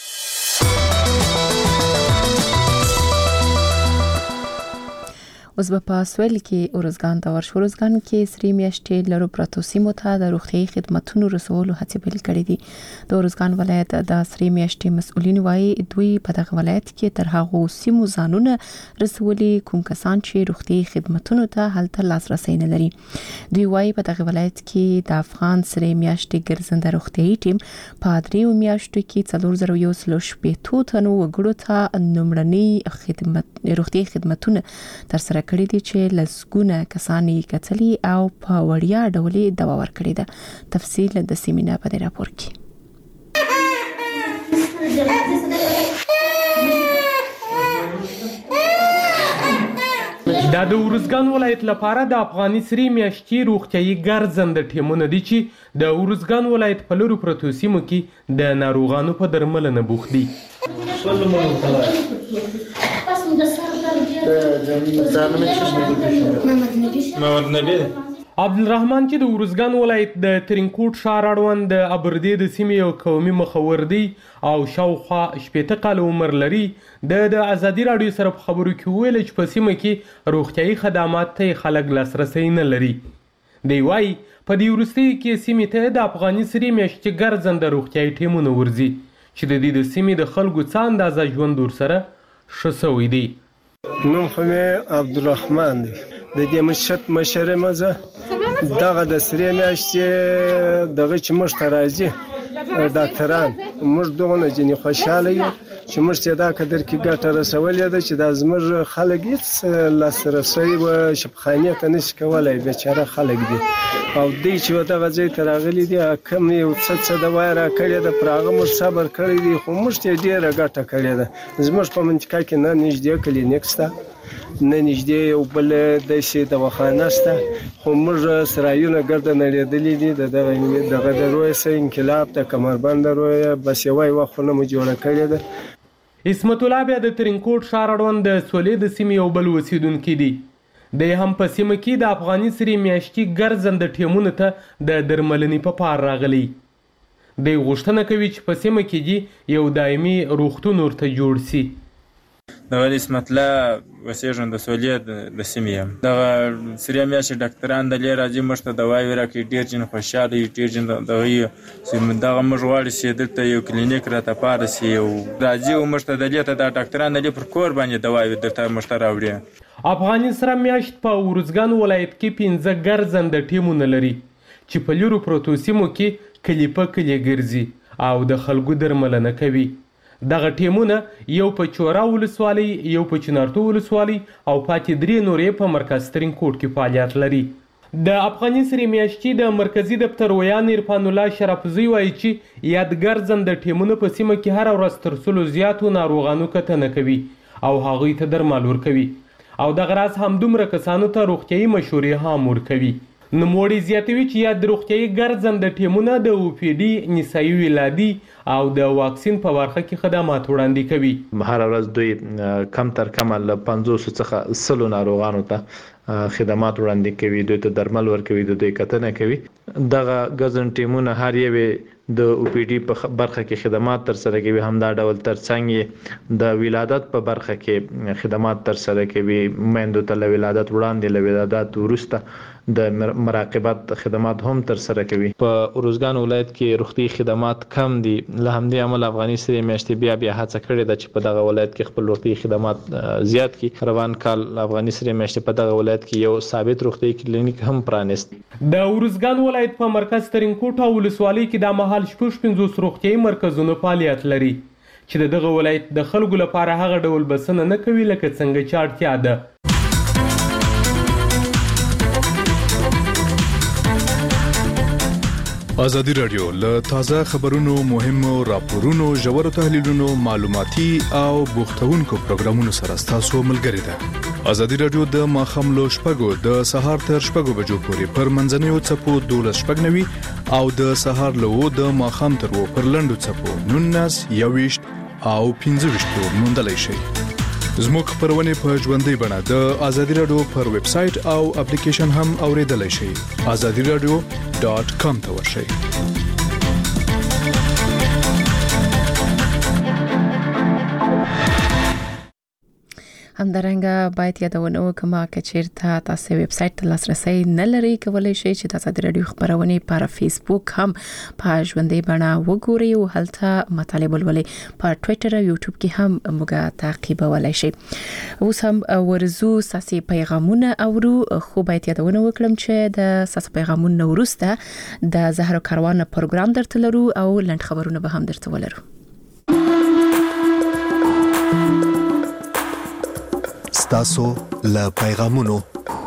اوس په سویل کې اورزګان د ورش اورزګان کې سری میاشتې لرو پراتو سیمو ته د روغتي خدماتو رسولو هڅې پیل کړې دي. د اورزګان ولایت د سری میاشتې مسؤلین وايي دوی په دغه ولایت کې تر هغه سیمو ځانونه رسولي کوم کسان چې روغتي خدماتو ته هلته لاسرسي نه لري. دوی وايي په دغه ولایت کې د افغان سری میاشتې ګرځنده روغتي ټیم په دریو میاشتو کې څلور زره یو سل شپږ تنو وګړو ته نمړني خدمات روغتي خدماتو تر سره کړی دي چې لسګونه کسان یې کتلي او په وړیا ډول دوا ورکړي ده. تفصیل د سیمینار په راپور کې. دا د اورزګان ولایت لپاره د افغاني سری میاشتې روغتیايي ګرځنده ټیمونه دي چې د اورزګان ولایت په لورو پرتو سیمو کې د ناروغانو په درملنه بوخت دي. عبدالرحمن چې د اورزګان ولایت د ترینکوټ ښار اړوند د ابردې د سیمې یو قومي مخور دی او شاوخوا شپېته کاله عمر لري. د د ازادي راډیو سره په خبرو کې ویل چې په سیمه کې روغتیايي خدمات ته خلک لاسرسي نه لري. دی وايي په دې وروستیو کې سیمې ته د افغاني سری میاشتې ګرځنده روغتیايي ټیمونه ورځي چې د دې د سیمې د خلکو څه اندازه ژوند ورسره ښه سوی دی. نوم خو مې عبدالرحمن دی. د دې مشت مشره مزه دغه د سری میاشتې دغه چې موږ ته راځي ډاکټران موږ دغه ځینې خوشحاله یو چې موږ ته دا قدر کې ګټه رسولې ده چې دا زموږ خلک هېڅ لاسرسی و شفاخانې ته نشي کولی. بیچاره خلک دي او دوی چې دغه ځای ته راغلي دي کوم یو څه څه دوا راکړې ده پر هغه موږ صبر کړی دی خو موږ ته ډېره ګټه کړې ده زموږ په منطقه کې نه نږدې کلینیک شته نه نږدې یو بل داسې دواخانه شته خو موږ سرایونه ګرده نړېدلي دي د دغه دغه د رویه انقلاب د کمربند رویه بس یوه یوه خونه مو جوړه کړې ده. عصمت الله بیا د ترینکوټ ښار اړوند د سولې د سیمې یو بل اوسیدونکي دي. دی هم په سیمه کې د افغاني سرې میاشتي ګرځنده ټیمونو ته د درملنې په پار راغلی. دی غوښتنه کوي چې په سیمه کې دي یو دایمي روغتون ورته جوړ سي. دغه عصمت الله اوسېږم د سولې د سیمې یم. دغه سرې میاشتې ډاکټران دلې راځي موږ ته دواوې راکوي ډېر جن خوشحاله وي ډېر جن دغه یي چې دغه موږ غواړو چې دلته یو کلینیک راته پاره سي یو راځي او موږ ته دلې ته دا ډاکټران دلې پر کور باندې دواوې درته موږ ته راوړي. افغاني سره میاشت په ورزګان ولایت کې پنځه ګرځنده ټیمونه لري چې په لیرو پروتو سیمو کې کلي په کلي ګرځي او د خلکو درملنه کوي. دغه ټیمونه یو په چورا ولسوالۍ یو په چنارتو ولسوالۍ او پاتې درې نورې په مرکز ترینکوټ کې فعالیت لري. د افغاني سرې میاشتي د مرکزی دفتر ویان عرفان الله شرفزی وایي چې یاد ګرځنده ټیمونه په سیمه کې هر ورځ تر سلو زیاتو ناروغانو کتنه کوي او هغوی ته درمل ورکوي او دغه راز همدومره کسانو ته روغتیایي مشورې هم ورکوي. نوموړی زیاتوي چې یاد روغتیایي ګرځنده ټیمونه د او پی ډي نسایي ولادي او د واکسین په برخه کې خدمات وړاندې کوي. هر ورځ دوی کم تر کمه له پنځوس څخه سلو ناروغانو ته خدمات وړاندې کوي دوی ته درمل ورکوي د دوی کتنه کوي. دغه ګرځنده ټیمونه هر یو د او پی ډي په برخه کې خدمات تر سره کوي همدا ډول ترڅنګ د ولادت په برخه کې خدمات تر سره کوي میندو ته له ولادت وړاندې له ولادت وروسته د مراقبت خدمات هم تر سره کوي. په ورزګان ولایت کې روغتي خدمات کم دي له همدې عمل افغاني سرې میاشتې بیا بیا هڅه کړې ده چې په دغه ولایت کې خپل روغتي خدمات زیات کړي. روان کال افغاني سرې میاشتې په دغه ولایت کې یو ثابت روغتي کلینیک هم پرانیست. د ورزګان ولایت په مرکز ترینکوټ او ولسوالۍ کې د مهال شپږ پنځوس روغتیایي مرکزونه فعالیت لري چې دغه ولایت د خلکو لپاره هغه ډول بسنه نه کوي لکه څنګه چې اړتیا ده. ازادي راډیو له تازه خبرونو مهمو راپورونو ژورو تحلیلونو معلوماتي او بوختونکو پروګرامونو سره تاسو ملګری ده. ازادي راډیو د ماخام لو شپږو د سهار تر شپږو بجو پورې پر منځنوي چپو دولس شپږ نوي او د سهار له د ماخام تر و پر لندو چپو نونس یويشت او پنځه وشت موندلای شي. زموږ خبرونه په ژوندۍ بڼه د ازادي راډیو پر ویب سټ او اپلیکیشن هم اوریدلای شئ. ازادي راډیو ډاٹ کام ته ورشئ. همدارنګه باید یادونه وکړم چې چیرته تاسو ویب سټ ته لاسرسي نه لرئ کولای شئ چې د ازادي راډیو خبرونه پر فیسبوک هم په ژوندۍ بڼه وګورئ او هلته مطالب ولولئ. په ټوئیټر او یوټیوب کې هم موږ تعقیبولای شئ. اوس هم ورزو ساسي پیغامونه اورو خو باید یادونه وکړم چې د ساسي پیغامونو وروسته د زهرو کاروان پروګرام درته لرو او لنډ خبرونه به هم درته ولرو. ستاسو له پیغامونو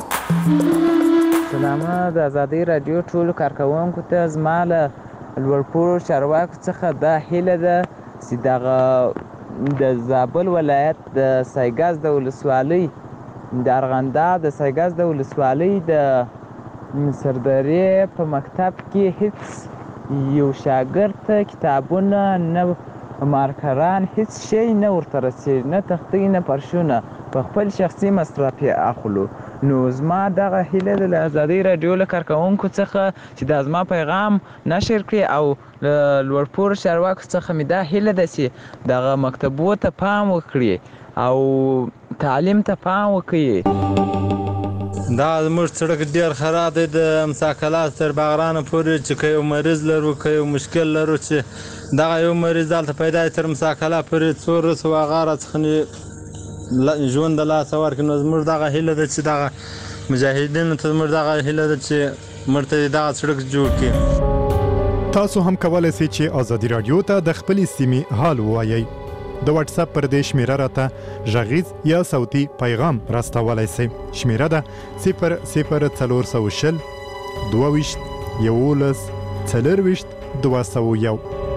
سلامونه د ازادي راډیو ټولو کارکونکو ته زما له لوړپوړو چارواکو څخه دا هیله ده چې دغه د زابل ولایت د سایګاز د ولسوالۍ د ارغنداب د سایګاز د ولسوالۍ د سردارې په مکتب کې هیڅ یو شاګرد ته کتابونه نه مارکران هیڅ شی نه ورته رسېږي نه تختې نه پرشونه په خپل شخصي مصرف یې اخلو. نو زما دغه هیله ده له ازادي راډیو له کارکوونکو څخه چې دا زما پیغام نشر کړي او له لوړپوړو چارواکو څخه مې دا هیله ده چې دغه مکتبو ته پام وکړي او تعلیم ته پام وکړي. دا زموږ سړک ډېر خراب دی د مساکلات تر باغرانه پورې چې که یو مریض لرو که یو مشکل لرو چې دغه یو مریض دلته پیدا تر مساکله پورې څو ورځې هغه راڅخه ژوند د لاسه ورکړي. نو زموږ دغه هیله ده چې دغه مجاهدینو ته زموږ دغه هیله ده چې موږ ته دغه سړک جوړ کړي. تاسو هم کولی شئ چې ازادي راډیو ته د خپلې سیمې حال ووایئ. د واتس اپ پر دې شمیره راته غږیز یا صوتي پیغام راستولی شئ. شمیره ده صفر صفر څلور سوه شل دوه ویشت یولس څلور ویشت دوه سوه یو.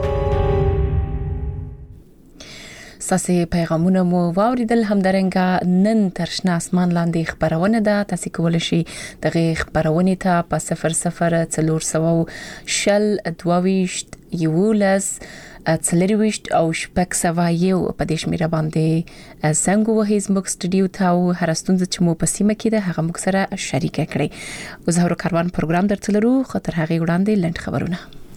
ساسي پیغامونه مو واوریدل. همدارنګه نن تر شنه اسمان لاندې خبرونه ده. تاسو کولای شئ دغه خبرونه ته په صفر صفر څلور سوه شل دوه ویشت یولس څلرويشت او شپږ سوه یو په دې شمیره باندې څنګه وه زموږ سټډیو ته او هر ستونزه چې مو په سیمه کې ده هغه موږ سره شریک کړئ. وزهرو کاروان پروګرام درتلرو خاطر هغه وړاندې لند خبرونه.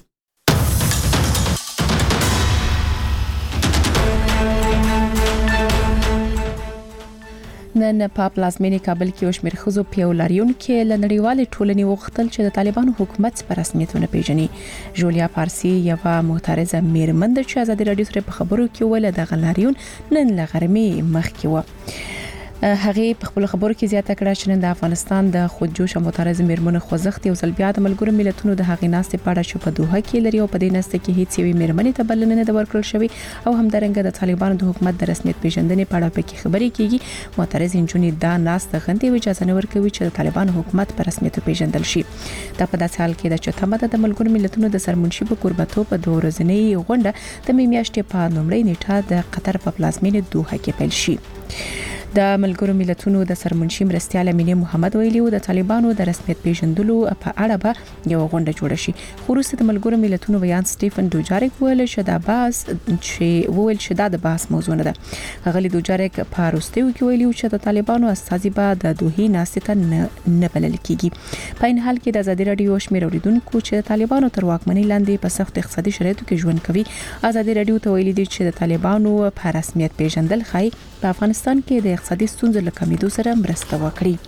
نن په پلازمینې کابل کې وشمیر خزو پیولاريون کې لنړیوال ټولنې وغوښتل چې د طالبانو حکومت پر رسمیتونه پیژني. جولیا پارسی یو معترضه میرمن چې ازادي رادیو سره په خبرو کې ویل د غلاریون نن لغرمې مخ کې و. هغه په خپل خبرو کې زیاته کړه چې نن د افغانستان د خودجوش معترض میرمن خوځښت یو ځل بیا د ملګرو ملتونو د هغې ناستې په اړه چې په دوحه کې لري او په دې ناستې کې هیڅ یوې میرمنې ته بلنه نه ورکړل شوې او همدارنګه د طالبانو د حکومت د رسمیت پیژندنې په اړه پکې خبرې کیږي. معترض انجونې دا ناست غندې اجازه نه ورکوي چې د طالبانو حکومت په رسمیت پیژندل شي. دا په داسې حال کې د چتمه د ملګرو ملتونو د سرمنشي په قربتو په دوه ورځنۍ غونډه د مې میاشتې په لومړۍ نیټه د قطر په پلازمینې دوحه کې پیل شي. د ملګرو ملتونو د سرمنشي مرستیال امینه محمد ویلي و د طالبانو د رسمیت پیژندلو په اړه به یو غونډه جوړه شي. خو وروسته د ملګرو ملتونو ویان سټیفن دوجاریک ویل چې دا بحث چې ویل چې دا د بحث موضوع نه ده. غلی دوجاریک په روستیو کې ویلي چې د طالبانو استازي به د دوحې ناستې ته نه بلل کیږي. په این حال کې د ازادي رادیو شمیر اوریدونکو چې د طالبانو تر واکمنۍ لاندې په سخت اقتصادي شرایطو کې ژوند کوي ازادي رادیو ته ویلي دي چې د طالبانو په رسمیت پیژندل خای په افغانستان کې د اقتصادي ستونزو له کمیدو سره مرسته وکړي.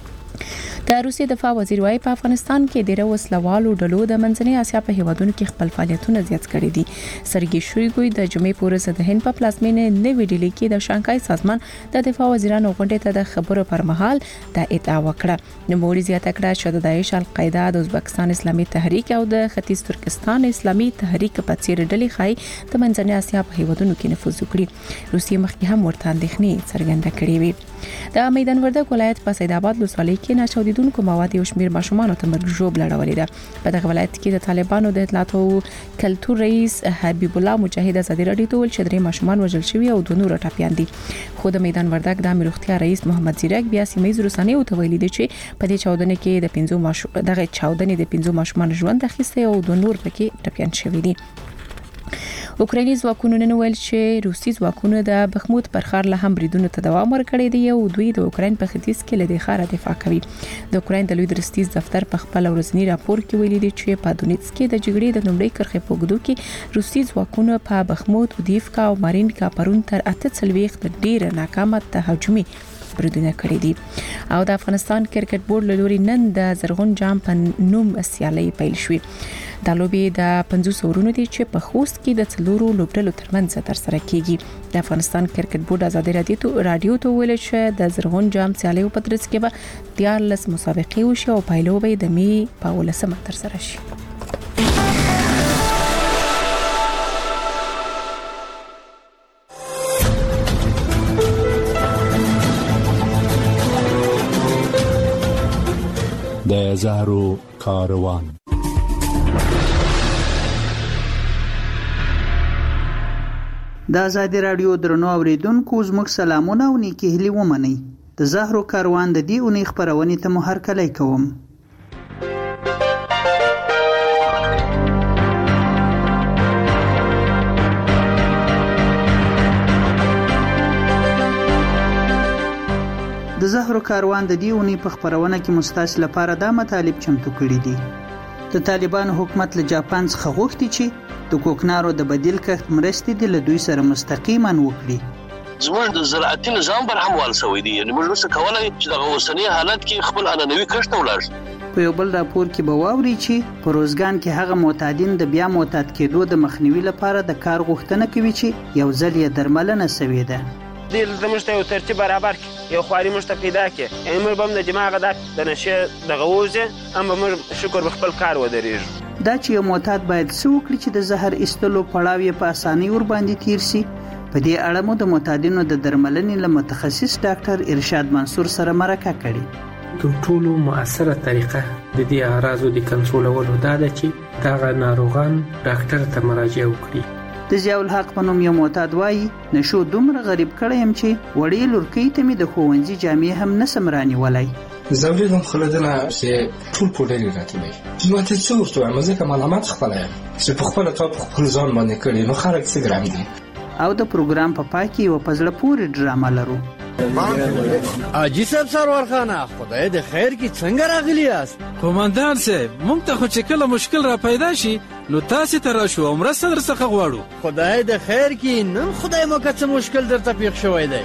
د روسیې دفاع وزیر وايي په افغانستان کې ډېر وسلوالو ډلو د منځنۍ اسیا په هیوادونو کې خپل فعالیتونه زیات کړي دي. سرګي شویګوی د جمعې پورې د هند په پلازمینې نوې ډیلي کې د شانګهای سازمان د دفاع وزیرانو غونډې ته د خبرو پر مهال د ادعا وکړه. نوموړي زیاته کړه چې د داعش، القاعده، د ازبکستان اسلامي تحریک او د ختیځ ترکستان اسلامي تحریک په څیر ډلې خای د منځنۍ اسیا په هیوادونو کې نفوذ وکړي. روسیې مخکې هم ورته اندېښنې څرګنده کړې وې. د میدان وردګ ولایت په سید آباد ولسوالۍ کې ناچاودیدونکو مواد یو شمیر ماشومان ته مرګ ژوبله راولې ده. په دغه ولایت کې د طالبانو د اطلاعات او کلتور رئیس حبیب الله مجاهد ازادي رادیو ته ویل چې درې ماشومان وژل شوي او دوه نور ټپيان دي. خو د میدان وردګ د امیر روغتیا رئیس محمد زیرک بیا سیمه رسنۍ ته ویلي دي چې په دې چاودنه کې د پنځو ماشومان دغه چاودنې د پنځو ماشومان ژوند اخیسته او دوه نور پکې ټپيان شوي دي. اوکرایني ځواکونو نن ویل چې روسي ځواکونو د بخموت پر ښار له هم بریدونو ته دوام ورکړی دی او دوی د اوکراین په ختیځ کې له دې ښاره دفاع کوي. د اوکراین د لوی درستیز دفتر په خپل ورځنی راپور کې ویلي دی چې په دونیتسک کې د جګړې د لومړۍ کرښې په اوږدو کې روسي ځواکونو په بخموت، اودیفکا او مارینکا پرون تر اته څلوېښت د ډېر ناکامه تهاجمي بریدونه کړی دي. او د افغانستان کرکټ بورډ له لوري نن د زرغون جام په نوم سیالي پیل شوې. دا لوبي د پنځوس ورونو دي چې په خوست کې د څلورو لوبډلو ترمنځ ترسره کیږي. د افغانستان کرکټ بورډ ازادي رادیو ته ویل چې د زرغون جام سیالي په ترڅ کې به دیارلس مسابقې وشي او پایلو به د می په ولسمه ترسره شي. د زهرو کاروان. د ازادي رادیو درنو اوریدونکو زموږ سلامونه او نیکی هیلې ومنئ. د زهرو کاروان د دې اونۍ خبرونې ته مو هرکلی کوم. د زهرو کاروان د دې اونۍ په خبرونه کې مستاسو لپاره دا مطالب چمتو کړي دي. د طالبان حکومت له جاپان څخه غوښتي چې د کوکنارو د بدیل کښت مرستې د له دوی سره مستقیما وکړي. زموږ د زراعتي نظام پر هم وال شوی دی، یعنی موږ څه کولای چې د اوسنی حالت کې خپل عنعنوي کښت ولاړ شو. په یو بل راپور کې به واوري چې په روزګان کې هغه معتادین د بیا معتاد کېدو د مخنیوي لپاره د کار غوښتنه کوي چې یو ځل یې درملنه شوې ده. دل زموږ ته یو ترتیب برابر کی یو خواري مشته پیدا کی یعنی موږ هم د دماغ د نشه د غوځه هم موږ شکر به خپل کار ودرېږو. دا چې یو معتاد باید څه وکړي چې د زهر ایستلو پړاو یې په اسانۍ ور باندې تیر شي. په دې اړه مو د معتادینو د درملنې له متخصص ډاکټر ارشاد منصور سره مرکه کړې. تر ټولو مؤثره طریقه د دې اعراضو د کنټرولولو دا ده چې دغه ناروغان ډاکټر ته مراجعه وکړي. د ضیاء الحق په نوم یو معتاد وایي نشو دومره غریب کړی یم چې وړې لورکۍ ته مې د ښوونځي جامې هم نسم رانیولی. زه اورېدم خلدنه چې ټول پوډرې راته وایي نو ته څه ورته وایم ځکه ملامت خپله یم چې په خپله تا په خپل ځان باندې کړي نو خلک څه ګرم دي. او د پروګرام په پای کې یوه په زړه پورې ډرامه لرو. حاجي صاحب سرور خانه خدای د خیر کې څنګه راغلی یاست؟ قومندان صاحب موږ ته خو چې کله مشکل را پیدا شي نو تاسې ته راشو او مرسته درڅخه غواړو. خدای د خیر کې نن خدای مو که څه مشکل درته پیښ شوی دی.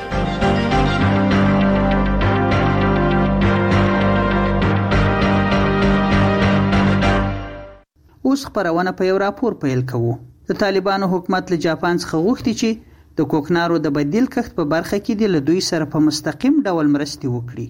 اوس خپرونه په یو راپور پیل کوو. د طالبانو حکومت له جاپان څخه غوښتي چې د کوکنارو د بدیل کښت په برخه کې د له دوی سره په مستقیم ډول مرستې وکړي.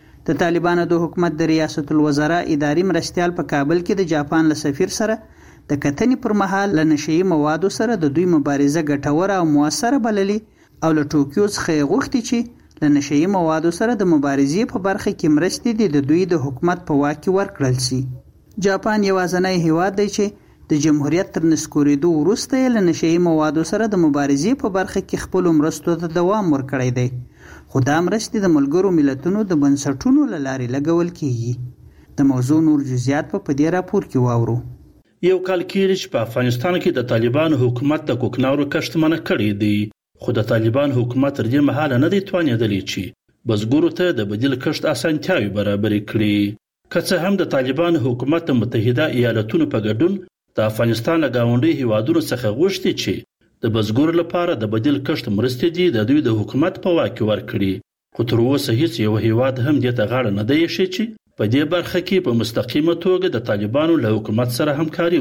د طالبانو د حکومت د ریاست الوزرا اداري مرستیال په کابل کې د جاپان له سفیر سره د کتنې پر مهال له نشئی موادو سره د دوی مبارزه ګټوره او موثره بللي او له ټوکیو څخه غوښتي چې له نشئی موادو سره د مبارزې په برخه کې مرستې د دوی د حکومت په واک کې ورکړل شي. جاپان یوازینی هیواد دی چې د جمهوریت تر نسکورېدو وروسته یې له نشئی موادو سره د مبارزې په برخه کې خپلو مرستو ته دوام ورکړی دی، خو دا مرستې د ملګرو ملتونو د بنسټونو له لارې لګول کیږي. د موضوع نور جزئیات په دې راپور کې واورو. یو کال کېږي چې په افغانستان کې د طالبانو حکومت د کوکنارو کښت منع کړی دی، خو د طالبان حکومت تر دې مهاله نه دی توانېدلی چې بزګرو ته د بدیل کښت اسانتیاوې برابرې کړي. که څه هم د طالبان حکومت د متحده ایالتونو په ګډون د افغانستان له ګاونډي هیوادونو څخه غوښتي چې د بزګرو لپاره د بدیل کښت مرستې دي د دوی د حکومت په واک کې ورکړي، خو تر اوسه هیڅ یو هیواد هم دې ته غاړه نه دی ایښې چې په دې برخه کې په مستقیمه توګه د طالبانو له حکومت سره همکاري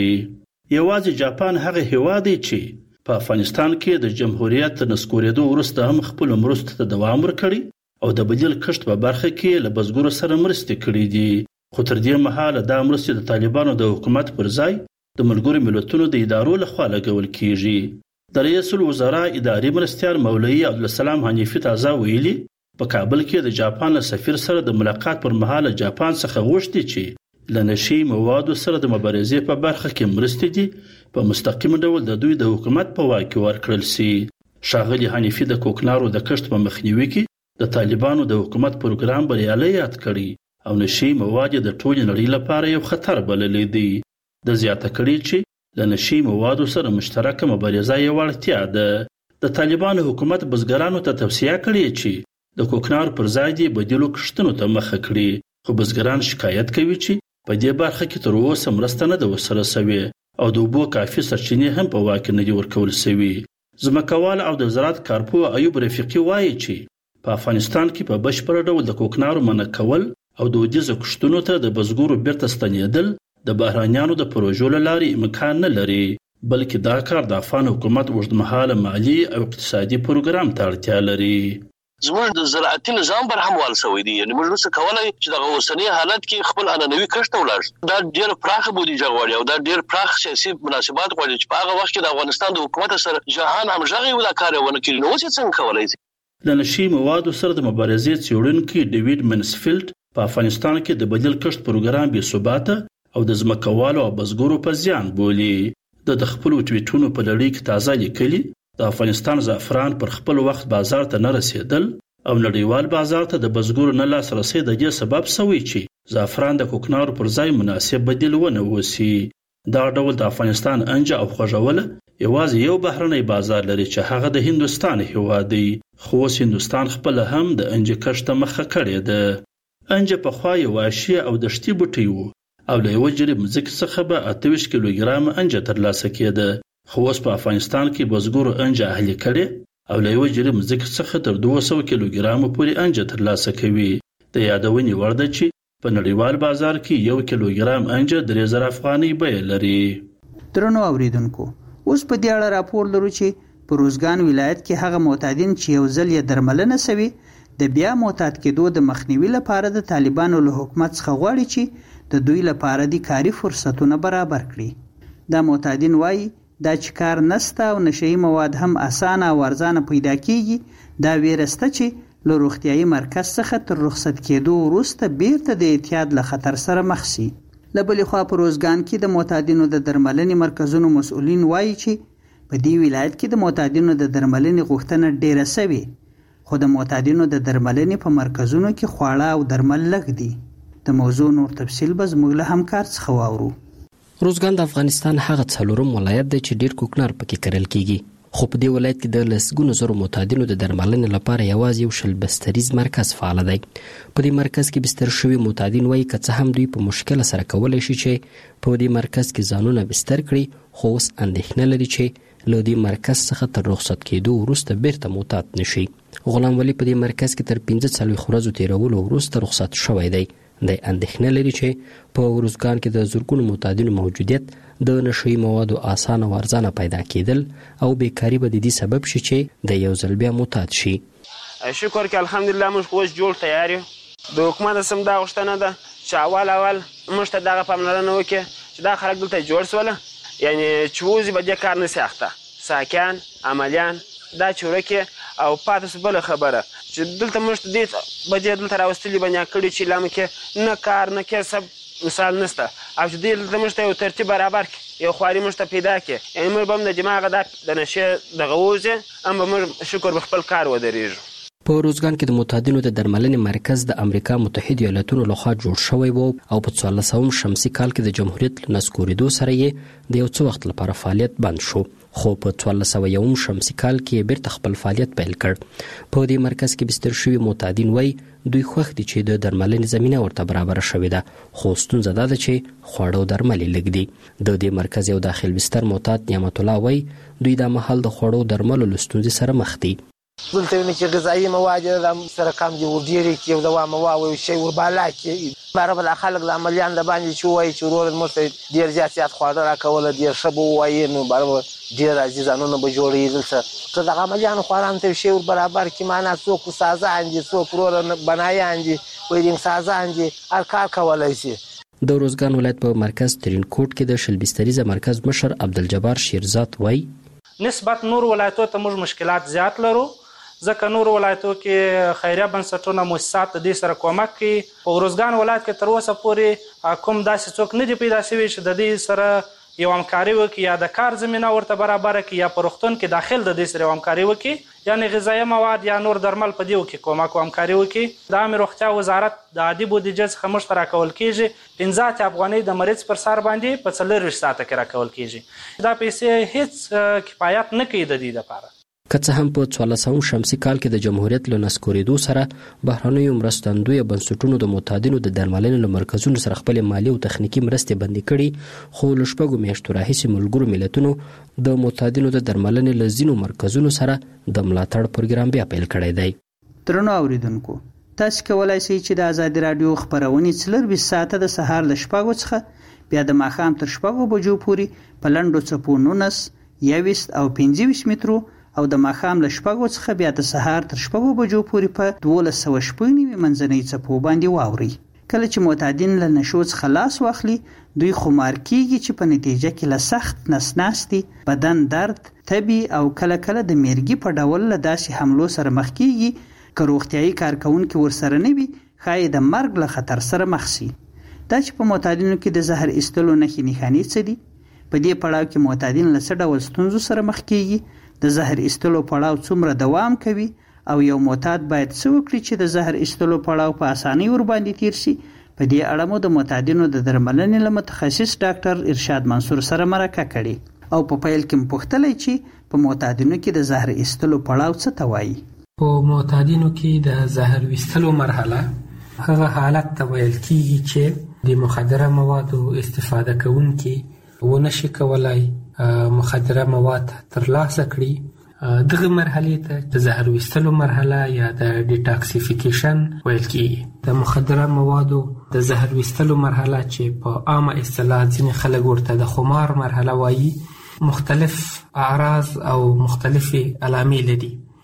وکړي. یوازې جاپان هغه هیواد دی چې په افغانستان کې د جمهوریت تر نسکورېدو وروسته هم خپلو مرستو ته دوام ورکړي او د بدیل کښت په برخه کې له بزګرو سره مرستې کړي دي، خو تر دې مهاله دا مرستې د طالبانو د حکومت پر ځای د ملګرو ملتونو د ادارو لخوا لګول کیږي. د رئیس الوزرا اداري مرستیال مولوي عبدالسلام حنیفي تازه ویلي په کابل کې د جاپان له سفیر سره د ملاقات پر مهال جاپان څخه غوښتي چې له نشئی موادو سره د مبارزې په برخه کې مرستې دي په مستقیم ډول د دوی د حکومت په واک کې ورکړل شي. ښاغلي حنیفي د کوکنارو د کښت په مخنیوي کې د طالبانو د حکومت پروګرام بریالی یاد کړي او نشئی مواد د ټولې نړۍ لپاره یو خطر بللی دی. د زیاته کړي چې له نشئی موادو سره مشترکه مبارزه یو اړتیا ده. د طالبانو حکومت بزګرانو ته توصیه کړې چې د کوکنار پر ځای دی بدیلو کښتونو ته مخه کړي، خو بزګران شکایت کوي چې په دې برخه کې تر اوسه مرسته نه ده ورسره سوې او د اوبو کافي سرچینې هم په واک نه دي ورکول سوي. ځمکوال او د زراعت کارپوه ایوب رفیقي وایي چې په افغانستان کې په بشپړ ډول د کوکنارو منع کول او دودیزو کښتونو ته د بزګرو بیرته ستنېدل د بهرانیانو د پروژو له لارې امکان نه لري، بلکې دا کار د افغان حکومت اوږدمهاله مالي او اقتصادي پروګرام ته اړتیا لري. زموږ د زراعتي نظام برهموال شوی دی، یعنې موږ نشو کولی چې دغه اوسني حالت کې خپل عنعنوي کښت ته ولاړ شو. دا ډېره پراخه بودیجه غواړي او دا ډېر پراخ سیاسي مناسبات غواړي چې په هغه وخت کې د افغانستان د حکومت سره جهان همغږی و دا کار یې ونه کړي. نو اوس یې څنګه کولی شي؟ د نشئی موادو سره د مبارزې څېړونکي ډیویډ منسفیلډ په افغانستان کې د بدیل کښت پروګرام بې ثباته او د ځمکوالو او بزګرو په زیان بولي. د د خپلو ټویټونو په لړۍ کې تازه لیکلي د افغانستان زعفران پر خپل وخت بازار ته نه رسېدل او نړیوال بازار ته د بزګرو نه لاسرسی د دې سبب شوی چې زعفران د کوکنارو پر ځای مناسب بدیل ونه وسی. دا ډول د افغانستان انجه او خوږوله یوازې یو بهرنی بازار لري چې هغه د هندوستان هیواد دی، خو اوس هندوستان خپل هم د انجه کښت ته مخه کړې ده. انجه پخوا یو وحشي او دشتي بوټی و او له یوه جریب مځکې څخه به اته ویشت کیلوګرامه انجه ترلاسه کېده، خو اوس په افغانستان کې بزګرو انجه اهلي کړې او له یوه جریب مځکې څخه تر دوه سوه کیلوګرامو پورې انجه ترلاسه کوي. د یادونې وړ ده چې په نړیوال بازار کې یو کیلوګرام انجه درې زره افغانۍ بیه لري. درنو اوریدونکو، اوس په دې اړه راپور لرو چې په روزګان ولایت کې هغه معتادین چې یو ځل یې درملنه سوي د بیا معتاد کېدو د مخنیوي لپاره د طالبانو له حکومت څخه غواړي چې د دوی لپاره د کاري فرصتونه برابر کړي. دا معتادین وایي دا چې کار نسته او نشئی مواد هم اسانه او ارزانه پیدا کیږي، دا ویرسته چې له روغتیايي مرکز څخه تر رخصت کېدو وروسته بیرته د اعتیاد له خطر سره مخ شي. له بلې خوا په روزګان کې د معتادینو د درملنې مرکزونو مسؤلین وایي چې په دې ولایت کې د معتادینو د درملنې غوښتنه ډېره سوي، خو د معتادینو د درملنې په مرکزونو کې خواړه او درمل لږ دي. د موضوع نور تفصیل به زموږ له همکار څخه واورو. روزګان د افغانستان هغه څلورم ولایت دی چې ډیر کوکنار پکې کرل کیږي، خو په دې ولایت کې د لسګونو زرو معتادینو د درملنې لپاره یوازې یو شل بستریز مرکز فعال دی. په دې مرکز کې بستر شوي معتادین وایي که څه هم دوی په مشکل سره کولی شي چې په دې مرکز کې ځانونه بستر کړي، خو اوس اندېښنه لري چې له دې مرکز څخه تر رخصت کېدو وروسته بیرته معتاد نشي. غلام ولی په دې مرکز کې تر پنځه څلوېښت ورځو تېرولو وروسته رخصت شوی دی. د اندېښنه لري چې په روزګان کې د زرګونو معتادینو موجودیت د نشهیي موادو اسانه او ارزانه پیدا کېدل او بیکاري به د دې سبب شي چې د یو ځل بیا معتاد شي. شکر کې الحمدلله موږ اوس جوړ تیار یو. د حکومت سم دا غوښتنه ده چې اول اول موږ ته دغه پاملرنه وکړي چې دا خلک دلته جوړ سول، یعنی چې وځي به دې کار نه سي اخته ساکان عملیان دا چورکه او پاتې بل خبره چې دلته موږ ته دې بجې دلته راوستلي بنیا کړي چې لامه کې نه کار نه کسب مثال نشته، او چې دلته موږ ته یو ترتیب برابر کړي، یو خواري موږ ته پیدا کړي، یعنې موږ به هم د دماغه د نشې دغه ووځي، هم به موږ شکر به خپل کار ودرېږو. په روزګان کې د معتادینو د درملنې مرکز د امریکا متحده ایالاتونو لخوا جوړ شوی و او په څوارلسم شمسي کال کې د جمهوریت له نسکورېدو سره یې د یو څه وخت لپاره فعالیت بند شو، خو په څوارلس سوه یوم شمسي کال کې بیرته خپل فعالیت پیل کړ. په دې مرکز کې بستر شوي معتادین وایي دوی خوښ دي چې د درملنې زمینه ورته برابره شوې ده، خو ستونزه دا ده چې خواړه او درمل یې لږ دي. د دې مرکز یو داخل بستر معتاد نعمت الله وایي دوی دا مهال د خوړو درملو له ستونزې سره مخ دي. دلته ویني چې غذایي مواد د سره کم دي، ورډېرې کې یو دوام واوي شی وربالا کې برابر خلک د عملیان د باندې چې وایي چې ورور موږ ته ډېر زیات زیات خواړه راکوله، ډېر ښه به ووایي، نو برابر ډېر عزیزانونه به جوړوي. دلته که دغه عملیانو خوارانو ته شی ور برابر کړي، معنا څوک سازان دي، څوک ورور بنایان دي، ویډینګ سازان دي، هر کار کولی شي. د روزګان ولایت په مرکز ترینکوټ کې د شل بستریزه مرکز مشر عبدالجبار شیرزاد وایي نسبت نور ولایتو ته موږ مشکلات زیات لرو، ځکه نور ولایتو کې خیریه بنسټونه مؤسسات د دې سره کومک کوي. په روزګان ولایت کې تر اوسه پورې کوم داسې څوک نه دي پیدا شوي چې د دې سره یو همکاري وکړي، یا د کار زمینه ورته برابره کړي، یا په روغتون کې داخل د دې سره یو همکاري وکړي، یعنې غذایي مواد یا نور درمل په دې کې کومک او همکاري وکړي. د عامې روغتیا وزارت د عادي بودیجې څخه موږ ته راکول کېږي پنځه اتیا افغانۍ د مریض پر سر باندې په څلرویشت ساعته کې راکول کېږي. دا پیسې هیڅ کفایت نه کوي د دې لپاره. که څه هم په څوارلسم شمسي کال کې د جمهوریت له نسکورېدو سره بهرنیو مرستندویه بنسټونو د معتادینو د درملنې له مرکزونو سره خپلې مالي او تخنیکي مرستې بندي کړي، خو له شپږو میاشتو راهیسې ملګرو ملتونو د معتادینو د درملنې له ځینو مرکزونو سره د ملاتړ پروګرام بیا پیل کړی دی. درنو اوریدونکو، تاسو کولی شئ چې د ازادي راډیو خپرونې څلرویشت ساعته د سهار له شپږو څخه بیا د ماښام تر شپږو بجو پورې په لنډو څپو نولس، یوویشت او پنځه ویشت مترو او د ماښام له شپږو څخه بیا د سهار تر شپږو بجو پورې په دولس سوه شپږ نوي منځنۍ څپو باندې واورئ. کله چې معتادین له نشو څخه لاس واخلي، دوی خمار کیږي چې په نتیجه کې له سخت نسناستي، بدن درد، تبي او کله کله د میرګي په ډول له داسې حملو سره مخ کیږي که روغتیايي کارکونکي ورسره نه وي، ښایي د مرګ له خطر سره مخ شي. دا چې په معتادینو کې د زهر ایستلو نښې نښانې څه دي؟ په دې پړاو کې معتادین له څه ډول ستونزو سره مخ کیږي؟ د زهر ایستلو پړاو څومره دوام کوي او یو معتاد باید څه وکړي چې د زهر ایستلو پړاو په اسانۍ ورباندې تیر شي؟ په دې اړه مو د معتادینو د درملنې له متخصص ډاکټر ارشاد منصور سره مرکه کړې او په پیل کې مپوښتلی چې په معتادینو کې د زهر ایستلو پړاو څه ته وایي. په معتادینو کې د زهر ایستلو مرحله هغه حالت ته ویل کیږي چې د مخدره موادو استفاده کوونکي ونشي کولای مخدره مواد ترلاسه کړي. دغه مرحله ته د زهر ویستلو مرحله یا د ډیټاکسیفیکیشن ویل کیږي. د مخدره موادو د زهر ویستلو مرحله چې په عامه اصطلاح ځینې خلک ورته د خمار مرحله وایي، مختلف اعراض او مختلفې علامې لري.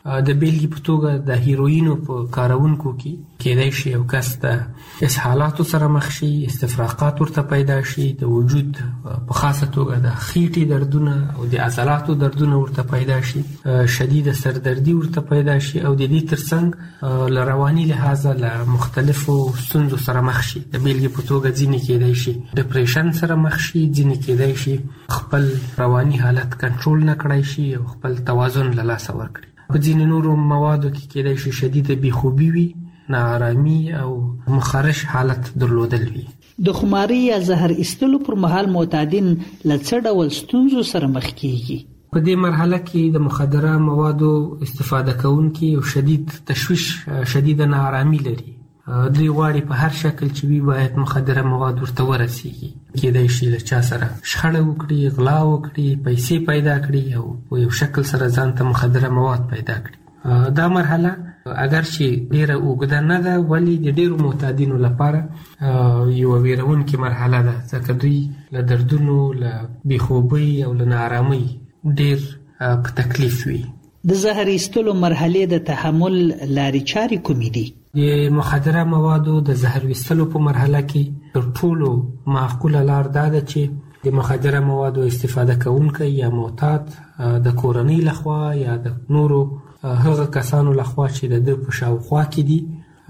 د بیلګې په توګه د هیروینو په کارونکو کې کېدای شي یو کس د اسهالاتو سره مخ شي، استفراقات ورته پیدا شي، د وجود په خاصه توګه د خېټې دردونه او د عضلاتو دردونه ورته پیدا شي، شدید سردردي ورته پیدا شي او د دې ترڅنګ له رواني لحاظه له مختلفو ستونزو سره مخ شي. د بیلګې په توګه ځینې کېدای شي ډپریشن سره مخ شي، ځینې کېدای شي خپل رواني حالت کنټرول نه کړای شي او خپل توازن له لاسه ورکړي. په ځینې نورو موادو کې کېدای شي شدیده بېخوبي وي، ناارامي او مخارش حالت درلودل وي. د خماري یا زهر ایستلو پر مهال معتادین له څه ډول ستونزو سره مخ کیږي؟ په دې مرحله کې د مخدره موادو استفاده کوونکي یو شدید تشویش، شدیده ناارامي لري. دوی غواړي په هر شکل چې وي باید مخدره مواد ورته ورسیږي. کېدای شي له چا سره شخړه وکړي، غلا وکړي، پیسې پیدا کړي او په یو شکل سره ځان ته مخدره مواد پیدا کړي. دا مرحله اگر چې ډیره اوږده نه ده ولی د ډیرو معتادینو لپاره یو ویرونکې مرحله ده، ځکه دوی له دردونو، له بېخوبۍ او له ناارامۍ ډیر په تکلیف وي. د زهر ایستلو مرحلې د تحمل لارې چارې کومې دي؟ د مخدره موادو د زهر ایستلو په مرحله کې تر ټولو معقوله لار دا ده چې د مخدره موادو استفاده کوونکی یا معتاد د کورنۍ لخوا یا د نورو هغه کسانو لخوا چې د ده په شاوخوا کې دي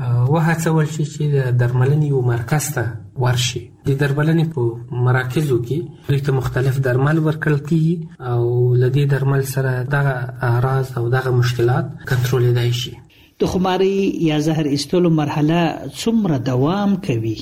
وهڅول شي چې د درملنې یو مرکز ته ورشي. د درملنې په مراکزو کې دوی ته مختلف درمل ورکړل کېږي او له دې درمل سره دغه اعراض او دغه مشکلات کنټرولېدای شي. د خماري یا زهر ایستلو مرحله څومره دوام کوي؟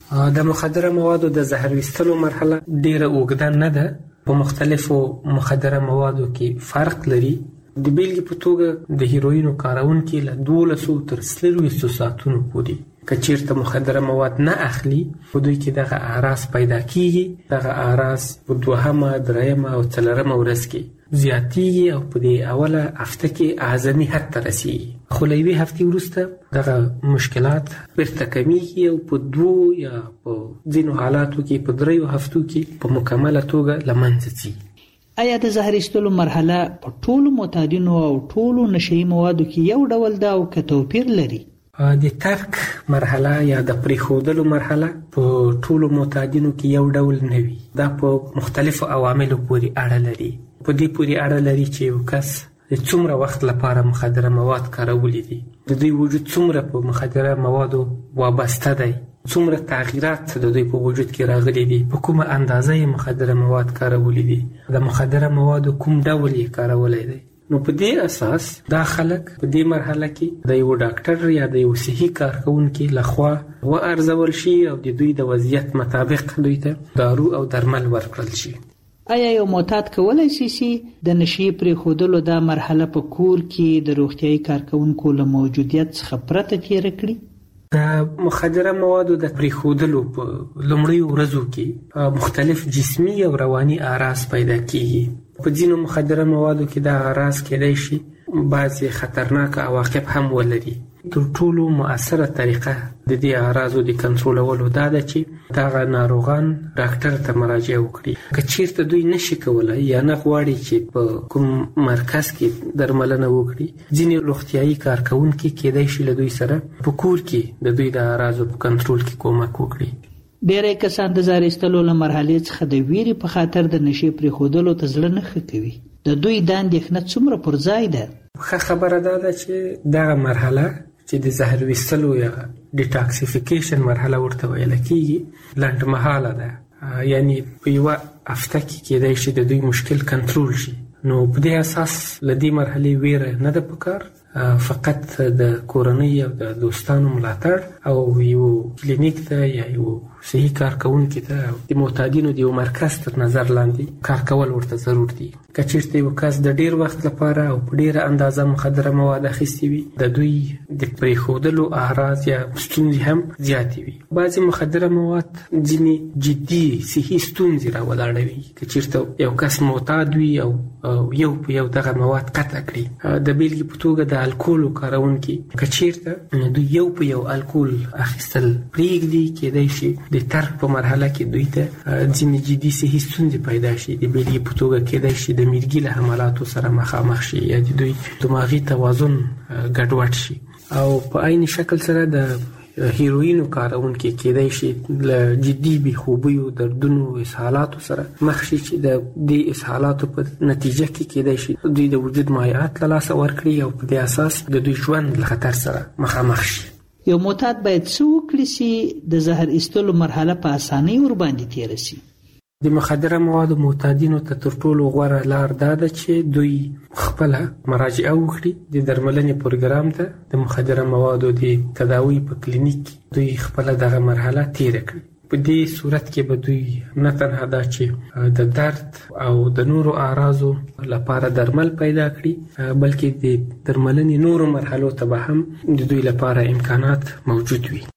د مخدره موادو د زهر ایستلو مرحله ډیره اوږده نه ده. په مختلفو مخدره موادو کې فرق لري. د بیلګې په توګه د هیروینو کارونکي له دولسو تر څلرویشتو ساعتونو پورې که چیرته مخدره مواد نه اخلي په دوی کې دغه اعراض پیدا کیږي. دغه اعراض په دوهمه، درېیمه او څلورمه ورځ کې زیاتیږي او په دې اوله هفته کې اعظمي حد ته رسیږي. خو له یوې هفتې وروسته دغه مشکلات بیرته کمیږي او په دوو یا په ځینو حالاتو کې په دریو هفتو کې په مکمله توګه له منځه ځي. آیا د زهر ایستلو مرحله په ټولو معتادینو او ټولو نشهیي موادو کې یو ډول ده او که توپیر لري؟ د ترک مرحله یا د پریښودلو مرحله په ټولو معتادینو کې یو ډول نه وي. دا په مختلفو عواملو پورې اړه لري. په دې پورې اړه لري چې یو کس د څومره وخت لپاره مخدره مواد کارولی دي، د دوی وجود څومره په مخدره موادو وابسته دی، څومره تغییرات د دوی په وجود کې راغلي دي، په کومه اندازه یې مخدره مواد کارولی دي، د مخدره موادو کوم ډول یې کارولی دی. نو په دې اساس دا خلک په دې مرحله کې د یو ډاکټر یا د یو صحي کارکونکي لخوا وارزول شي او د دوی د وضعیت مطابق دوی ته دارو او درمل ورکړل شي. آیا یو معتاد کولای شي چې د نشي پرېښودلو دا مرحله په کور کې د روغتیايي کارکونکو له موجودیت څخه پرته تېره کړي؟ د مخدره موادو د پرېښودلو په لومړیو ورځو کې مختلف جسمي او رواني اعراض پیدا کیږي. په ځینو مخدره موادو کې دا اعراض کېدای شي بعضې خطرناک عواقب هم ولري. تر ټولو مؤثره طریقه د دې اعراضو د کنټرولولو دا ده چې دغه ناروغان ډاکټر ته مراجعه وکړي. که چیرته دوی نشي کولی یا نه غواړي چې په کوم مرکز کې درملنه وکړي، ځینې روغتیايي کارکونکي کېدای شي له دوی سره په کور کې د دوی د اعراضو په کنټرول کې کومک وکړي. ډېری کسان د زهر ایستلو له مرحلې څخه د ویرې په خاطر د نشي پرېښودلو ته زړه نه ښه کوي. د دوی دا اندېښنه څومره پر ځای ده؟ ښه خبره دا ده چې دغه مرحله چې د زهر ویستلو یا ډیټاکسیفیکیشن مرحله ورته ویل کېږي لنډمهاله ده، یعنی په یوه هفته کې کېدای شي د دوی مشکل کنټرول شي. نو په دې اساس له دې مرحلې ویره نه ده پکار، فقط د کورنۍ او د دوستانو ملاتړ او یو کلینیک ته یا یو صحي کارکونکي ته د معتادینو د یو مرکز تر نظر لاندې کار کول ورته ضرور دي. که چیرته یو کس د ډیر وخت لپاره او په ډیره اندازه مخدره مواد اخیستي وي، د دوی د پرېښودلو اعراض یا ستونزې هم زیاتې وي. بعضې مخدره مواد ځینې جدي صحي ستونزې راولاړوي. که چیرته یو کس معتاد وي او یو په یو دغه مواد قطع کړي، د بیلګې په توګه د الکولو کارونکي که چیرته دوی یو په یو الکول اخیستل پرېږدي، کېدای شي د ترک په مرحله کې دوی ته ځینې جدي صحي ستونزې پیدا شي. د بیلګې په توګه کېدای شي د میرګي له حملاتو سره مخامخ شي یا د دوی دماغي توازن ګډوډ شي، او په عین شکل سره د هیروینو کارونکي کېدای شي له جدي بېخوبیو، دردونو، اسهالاتو سره مخ شي چې د دې اسهالاتو په نتیجه کې کېدای شي دوی د وجود مایعات له لاسه ورکړي او په دې اساس د دوی ژوند له خطر سره مخامخ شي. یو معتاد باید څه وکړي چې د زهر ایستلو مرحله په اسانۍ ورباندې تېره شي؟ د مخدره موادو معتادینو ته تر ټولو غوره لار دا ده چې دوی خپله مراجعه وکړي د درملنې پروګرام ته. د مخدره موادو د تداوی په کلینیک دوی خپله دغه مرحله تېره کړي. په دې صورت کې به دوی نه تنها دا چې د درد او د نورو اعراضو لپاره درمل پیدا کړي، بلکې د درملنې نورو مرحلو ته به هم د دوی لپاره امکانات موجود وي.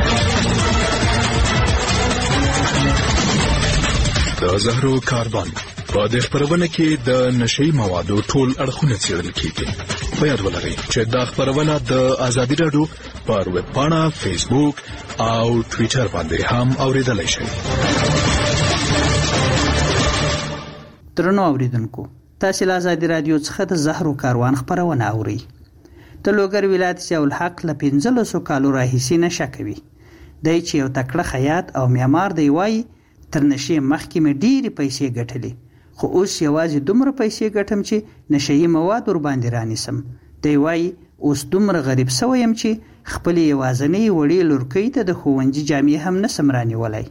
د زهرو کاروان په دې خبرونه کې د نشئی موادو ټول اړخونه څېړل کیږي. په یاد ولرئ چې دا خبرونه د ازادي راډیو پر ویب پاڼه، فیسبوک او ټویټر باندې هم اوریدلای شئ. درنو اوریدونکو، تاسو له ازادي راډیو څخه د زهرو کاروان خبرونه اورئ. د لوګر ولایت ضیاء الحق له پنځلسو کالو راهیسې نشه کوي. دی چې یو تکړه خیاط او معمار دی وایي تر نشې مخکې مې ډېرې پیسې ګټلې، خو اوس یوازې دومره پیسې ګټم چې نشهیي مواد ورباندې رانیسم. دی وایي اوس دومره غریب سوی یم چې خپلې یوازینۍ وړې لورکۍ ته د ښوونځي جامې هم نسم رانیولی.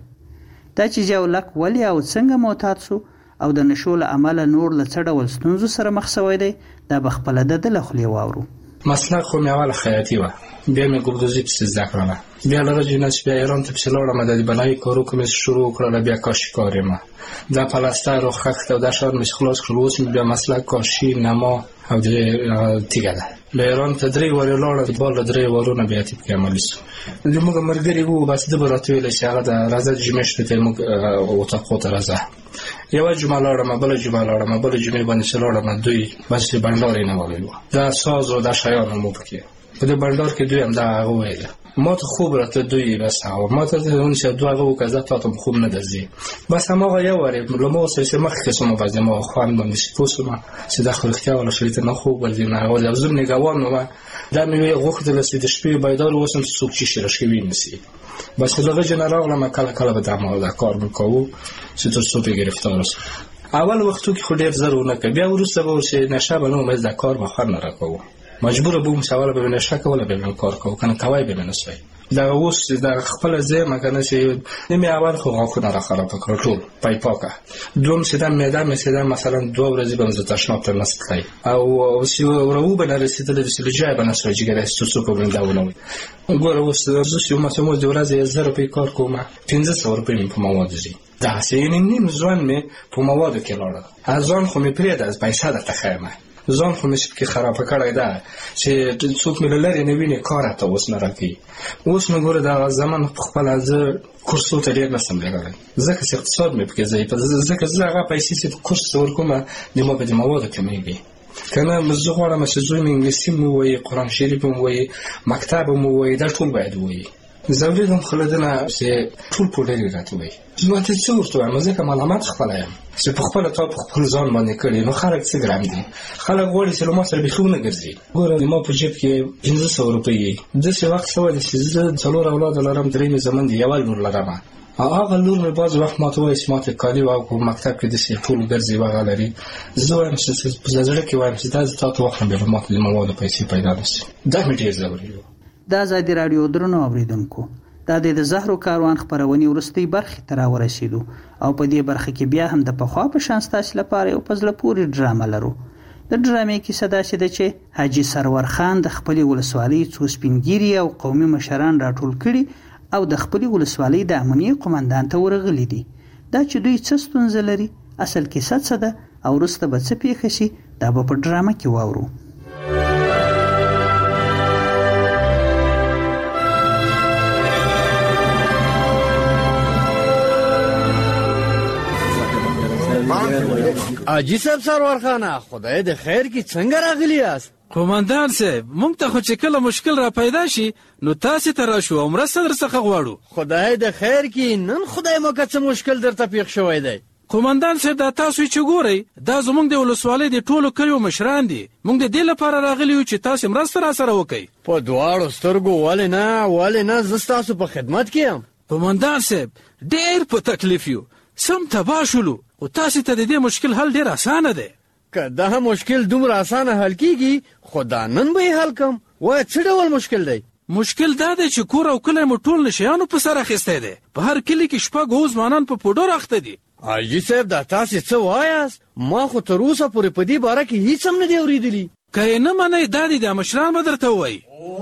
دا چې ضیاء الحق ولې او څنګه معتاد سو او د نشو له امله نور له څه ډول ستونزو سره مخ سوی دی، دا به خپله د ده له خولې واورو. مسلک خو مې اوله خیاطي وه، بیا مې ګلدوزي پسې زده کړله، بیا له رجې نه چې بیا ایران ته پسې لاړم، د بنایي کارو که مې شروع کړله، بیا کاشي کار یم، دا پلستر او خښت او دا شیان مې خلاص کړل. اوس مې بیا مسلک کاشي، نما او د تیږه ده. له ایران ته درې وارې لاړم، بال له درې وارو نه بیا تیب کې عملي سو. زموږ ملګري وو، بس ده به راته ویله چې هغه د راځه جمعې شپې ته موږ اتاقو ته راځه. یوه جمعه لاړم، بله جمعه لاړم، بله جمعې باندې چې لاړم، دوی بس بنډار یې نه وویل، دا ساز او دا شیان هم پکې په دې بنډار کې دوی هم دا هغه ویله. ما ته خوب راته دوی بس هغه ما ته اون چې دوه هغه وکړه تا ته خوب نه درځي. بس هماغه یو وارې له ما سره چې مخکې سوم باز ما خوان باندې چې پوسم چې د خلکتیا ولا شریته نه خوب ورځي نه او زم نگوان نو دا مې غوښتل چې د شپې بیدار وسم چې څوک چې شرشي وینسي. بس لږه جنرال ما کله کله به دمو دا کار وکاو چې تر څو په گرفتار شم. اول وختو کې خو ډېر ضرور نه کړ، بیا وروسته به چې نشه به نو مې دا کار به خور نه راکاو، مجبور بوم چې اوله به نشه کوله به من کار کوو کنه کوي به من نسوي. دا اوس دا خپل ځای مګنه چې نیمه اول خو غاښونه را خراب کړ ټول پای پاکه. دوم چې دا معده مې چې دا مثلا دوه ورځې به زه تشناب تر نستلای او چې ورو به نه رسیدل چې لږه به نسوي چې ګره ستاسو په بل داونه. ګوره اوس زه چې ما سمو د ورځې زر په کار کوم، پنځه سوه روپۍ په مواد دي. دا سین نیم ځوان مې په مواد کې لاړ. ځان خو مې پرې د از پیسې د تخیمه ځان خو مې کې خراب کړی دا چې څوک مې لري نه ویني کار ته اوس نه راکې. اوس نو ګوره دا زمان په خپل ځ کورسو ته ډېر نسم لګړی، ځکه چې اقتصاد مې پکې ځای په ځکه زه هغه پیسې چې په کورس ورکوم د ما په دې موادو کمیږي کنه. زه غواړم چې زوی مې انګلیسي مو وایي، قرآن شریف مو وایي، مکتب مو وایي، دا ټول باید وایي. زولیدم خلدنه چې ټول پوډري راته وایي. نو ته څه ورته وایم؟ ځکه معلومات خپله یم چې په خپله تا په خپل ځان باندې کړي. نو خلک څه ګرم دي، خلک غواړي چې له ما سره بیخي ونه ګرځي. ګوره ما په جیب کې پنځه سوه روپۍ داسې وخت سوی دی چې زه څلور اولاد لرم، درې مې زمن دي، یوه لور لرم. هغه لور مې بعض وخت ما ته وایي چې ما ته کالي او په مکتب کې داسې ټول ګرځي وغه لري. زه وایم چې په زړه کې وایم چې دا زه تا ته واخلم بیا به ما ته د موادو پیسې پیدا نه شي. دا مې ډېر ضروري و. دا ازادي راډیو درنو اوریدونکو، دا د زهرو کاروان خبرونې وروستۍ برخې ته راورسېدو او په دې برخه کې بیا هم د پخوا په شان ستاسو لپاره یو په زړه پورې ډرامه لرو. د ډرامې کیسه داسې ده چې حاجي سرور خان د خپلې ولسوالۍ څو سپینګیري او قومي مشران راټول کړي او د خپلې ولسوالۍ د امنیې قومندان ته ورغلي دي. دا چې دوی څه ستونزه لري، اصل کیسه څه ده او وروسته به څه پیښه شي، دا به په ډرامه کې واورو. حاجی صاحب سرور خانه، خدای د خیر کی څنګه راغلی یاست؟ قومندان صاحب مونږ ته خو چې کله مشکل را پیدا شي نو تاسې ته راشو او مرسته درڅخه غواړو. خدای د خیر کې نن خدای مو که څه مشکل درته پیښ شوی دی. قومندان صاحب دا تاسو چې ګورئ دا زمونږ د ولسوالۍ د ټولو کلیو مشران دي. مونږ د دې لپاره راغلي یو چې تاسې مرسته راسره وکئ. په دواړو سترګو ولې نه ولې نه زه ستاسو په خدمت کې یم. قومندان صاحب ډېر په تکلیف یو سم تباه شولو خو تاسې ته د دې مشکل حل ډېر اسانه دی. که دا مشکل دومره اسانه حل کیږي خو دا نن به یې حل کم. وایه څه ډول مشکل دی؟ مشکل دا دی چې کور او کلی مو ټول نشیانو په سر اخیستی دی. په هر کلي کې شپږ اووه ځوانان په پوډر اخته دي. حاجي صاحب دا تاسې څه وایاست؟ ما خو تر اوسه پورې په دې باره کې هیڅ هم نه دی اورېدلي. که یې نه منئ دا دي د مشران به درته ووایي.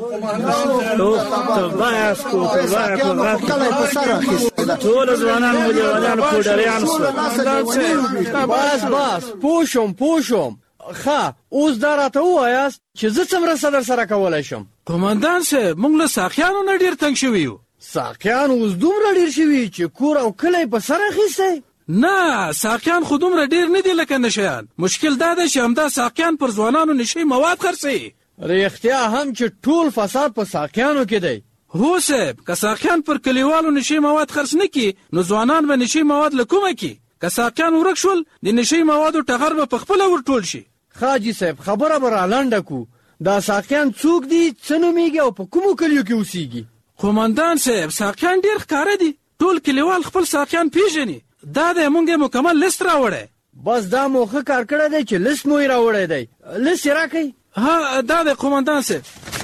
ټول ځوانان مو لیونیان پوډریان شول. بس بس پوه شوم پوه شوم. ښه اوس دا راته ووایاست چې زه څه مرسته در سره کولی شم. قومندان صاحب موږ له ساقیانو نه ډېر تنګ شوي یو. ساقیان اوس دومره ډېر شوي چې کور او کلی په سر اخیستی؟ نه ساقیان خو دومره ډېر نه دي لکه نشیان. مشکل دا دی چې همدا ساقیان پر ځوانانو نشي مواد خرڅوي. رښتیا هم چې ټول فساد په ساقیانو کې دی. هو صاحب که ساقیان پر کلیوالو نشي مواد خرڅ نه کړي نو ځوانان به نشي مواد له کومه کړي. که ساقیان ورک شول د نشي موادو ټغر به په خپله ورټول شي. حاجي صاحب خبره به رالنډه کړو. دا ساقیان څوک دي څه نومیږي او په کومو کلیو کې اوسیږي؟ قومندان صاحب ساقیان ډېر ښکاره دي. ټول کلیوال خپل ساقیان پیژني. دا دی مونږ یې مکمل لیست راوړی. بس دا مو ښه کار کړی دی چې لیست مو یې راوړی دی. لیست یې راکئ. ها دا دی قومندان صاحب.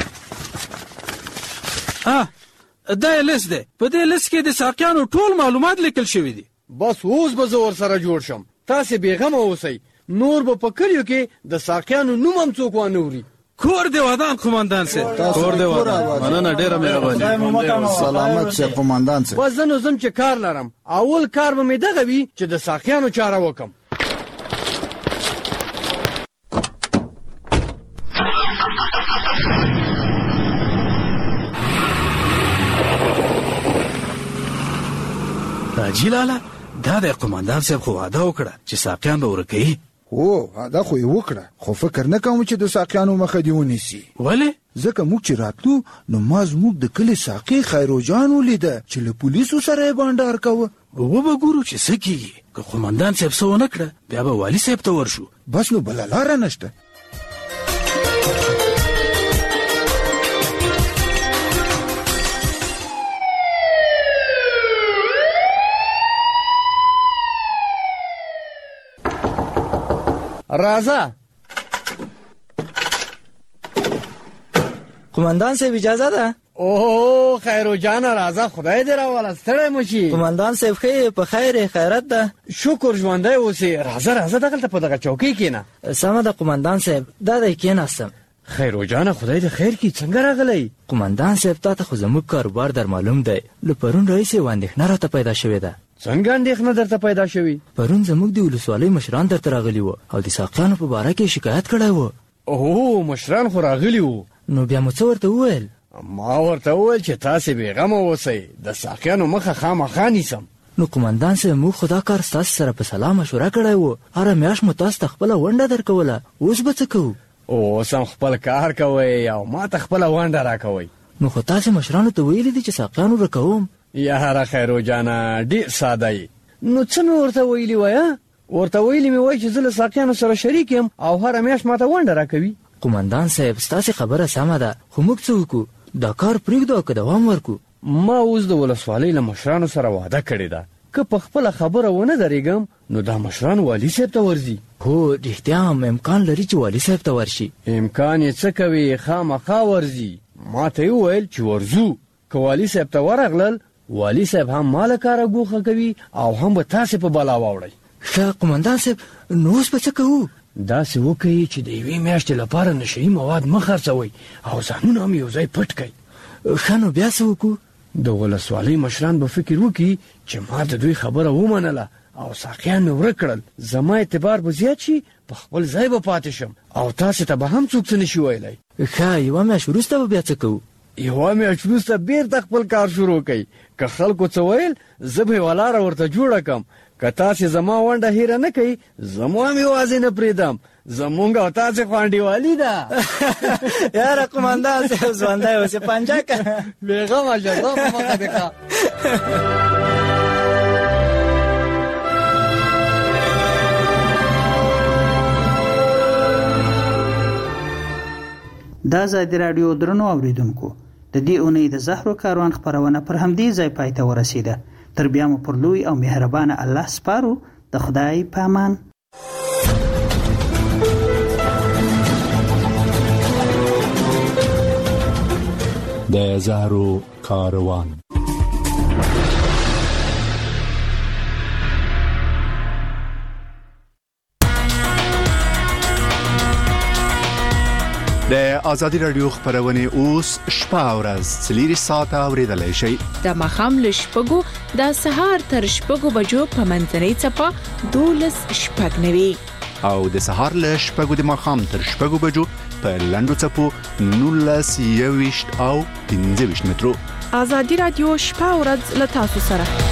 ها دا یې لیست دی. په دې لیست کې د ساقیانو ټول معلومات لیکل شوي دي. بس اوس به زه ورسره جوړ شم. تاسې بېغمه اوسئ. نور به په کلیو کې د ساقیانو نوم هم څوک وانه وري. کور دی ودان قومندان صاحب. کور دی ودان. مننه ډېره مهرباني. سلامت شه قومندان صاحب. بس زه نو ځم چې کار لرم. اول کار به مې دغه وي چې د ساقیانو چاره وکم. حاجي لالا دا د قومندان صاحب خو واده وکړه چې ساقیان به ورکوي. هو واده خو یې وکړه خو فکر نه کوم چې د ساقیانو مخه دې ونیسي. ولې؟ ځکه موږ چې راتلو نو ما زموږ د کلي ساقي خیروجان ولیده چې له پولیسو سره یې بانډار کوه. وبه ګورو چې څه کېږي. که قومندان صاحب څه ونه کړه بیا به والي صاحب ته ورشو. بس نو بله لاره نشته. راځه. قومندان صاحب اجازه ده؟ اوه خیرو جان راځه خدای دې راواله ستړی مه شي. قومندان صاحب ښه په خیر خیرت ده؟ شکر ژوندی اوسې. راځه راځه دغلته په دغه چوکۍ کښېنه. سمه ده قومندان صاحب دا دی کښېناستم. خیرو جانه خدای دې خیر کړي. څنګه راغلی؟ قومندان صاحب تا ته خو زموږ کاروبار در معلوم دی. له پرون راهیسې یوه اندېښنه راته پیدا شوې ده. څنګه اندېښنه درته پیدا شوي؟ پرون زموږ د ولسوالۍ مشران درته راغلي وو او د ساقیانو په باره کې شکایت کړی و. اوه مشران خو راغلي وو. نو بیا مو څه ورته وویل؟ ما ورته وویل چې تاسې بېغمه اوسئ د ساقیانو مخه خامخا نیسم. نو قومندان صاحب موږ خو دا کار ستاسو سره په سلا مشوره کړی و. هره میاشت مو تاسو ته خپله ونډه درکوله. اوس به څه کوو؟ اوس هم خپل کار کوئ او ما ته خپله ونډه راکوئ. نو خو تاسې مشرانو ته ویلي دي چې ساقیان ورکوم. یاره خیرو جانه ډېر ساده یې. نو څه مې ورته ویلي وایه؟ ورته ویلي مې وایي چې زه له ساقیانو سره شریک یم او هره میاشت ما ته ونډه راکوي. قومندان صاحب ستاسې خبره سمه ده خو موږ څه وکړو؟ دا کار پرېږدو او که دوام ورکړو؟ ما اوس د ولسوالۍ له مشرانو سره وعده کړې ده که په خپله خبره ونه درېږم نو دا مشران والي صاحب ته ورځي. هو رښتیا هم امکان لري چې والي صاحب ته ورشي. امکان یې څه کوي خامخا ورځي. ما ته یې وویل چې ورځو. که والي صاحب ته ورغلل والي صاحب هم ما له کاره ګوښه کوي او هم به تاسې په بلا واوړئ. ښه قومندان صاحب نو اوس به څه کوو؟ داسې وکړئ چې د یوې میاشتې لپاره نشهیي مواد مه خرڅوئ او ځانونه هم یو ځای پټ کئ. ښه نو بیا څه وکړو؟ د ولسوالۍ مشران به فکر وکړي چې ما د دوی خبره ومنله او ساقیان مې ورک کړل. زما اعتبار به زیات شي په خپل ځای به پاتې شم او تاسې ته به هم څوک څه نشي ویلی. ښه یوه میاشت وروسته به بیا څه کوو؟ یوه میاشت وروسته بېرته خپل کار شروع کئ. که خلکو څه ویل زه به یوه لاره ورته جوړه کړم. که تاسې زما ونډه هیره نه کوي زما هم یوازې نه پرېږدم زمونږ او تاسې خو انډیوالي ده یاره قومندان صاحب ژوندی اوسې پنجه که بېغمه جزا په مخه دې ښه. دا ازادي راډیو درنو اوریدونکو د دې اونۍ د زهرو کاروان خپرونه پر همدې ځای پای ته ورسیده. تر بیا مو پر لوی او مهربانه الله سپارو. د خدای په امان. د زهرو کاروان. د ازادي راډیو خبرونه اوس شپه او ورځ څلور ساعته اوریدلای شئ. د ماښام له شپږو د سهار تر شپږو بجو په منځنۍ څپه دولس شپږ نوي او د سهار له شپږو د ماښام تر شپږو بجو په لنډو څپو نولس یوویشت او پنځه ویشت مترو. ازادي راډیو شپه او ورځ له تاسو سره.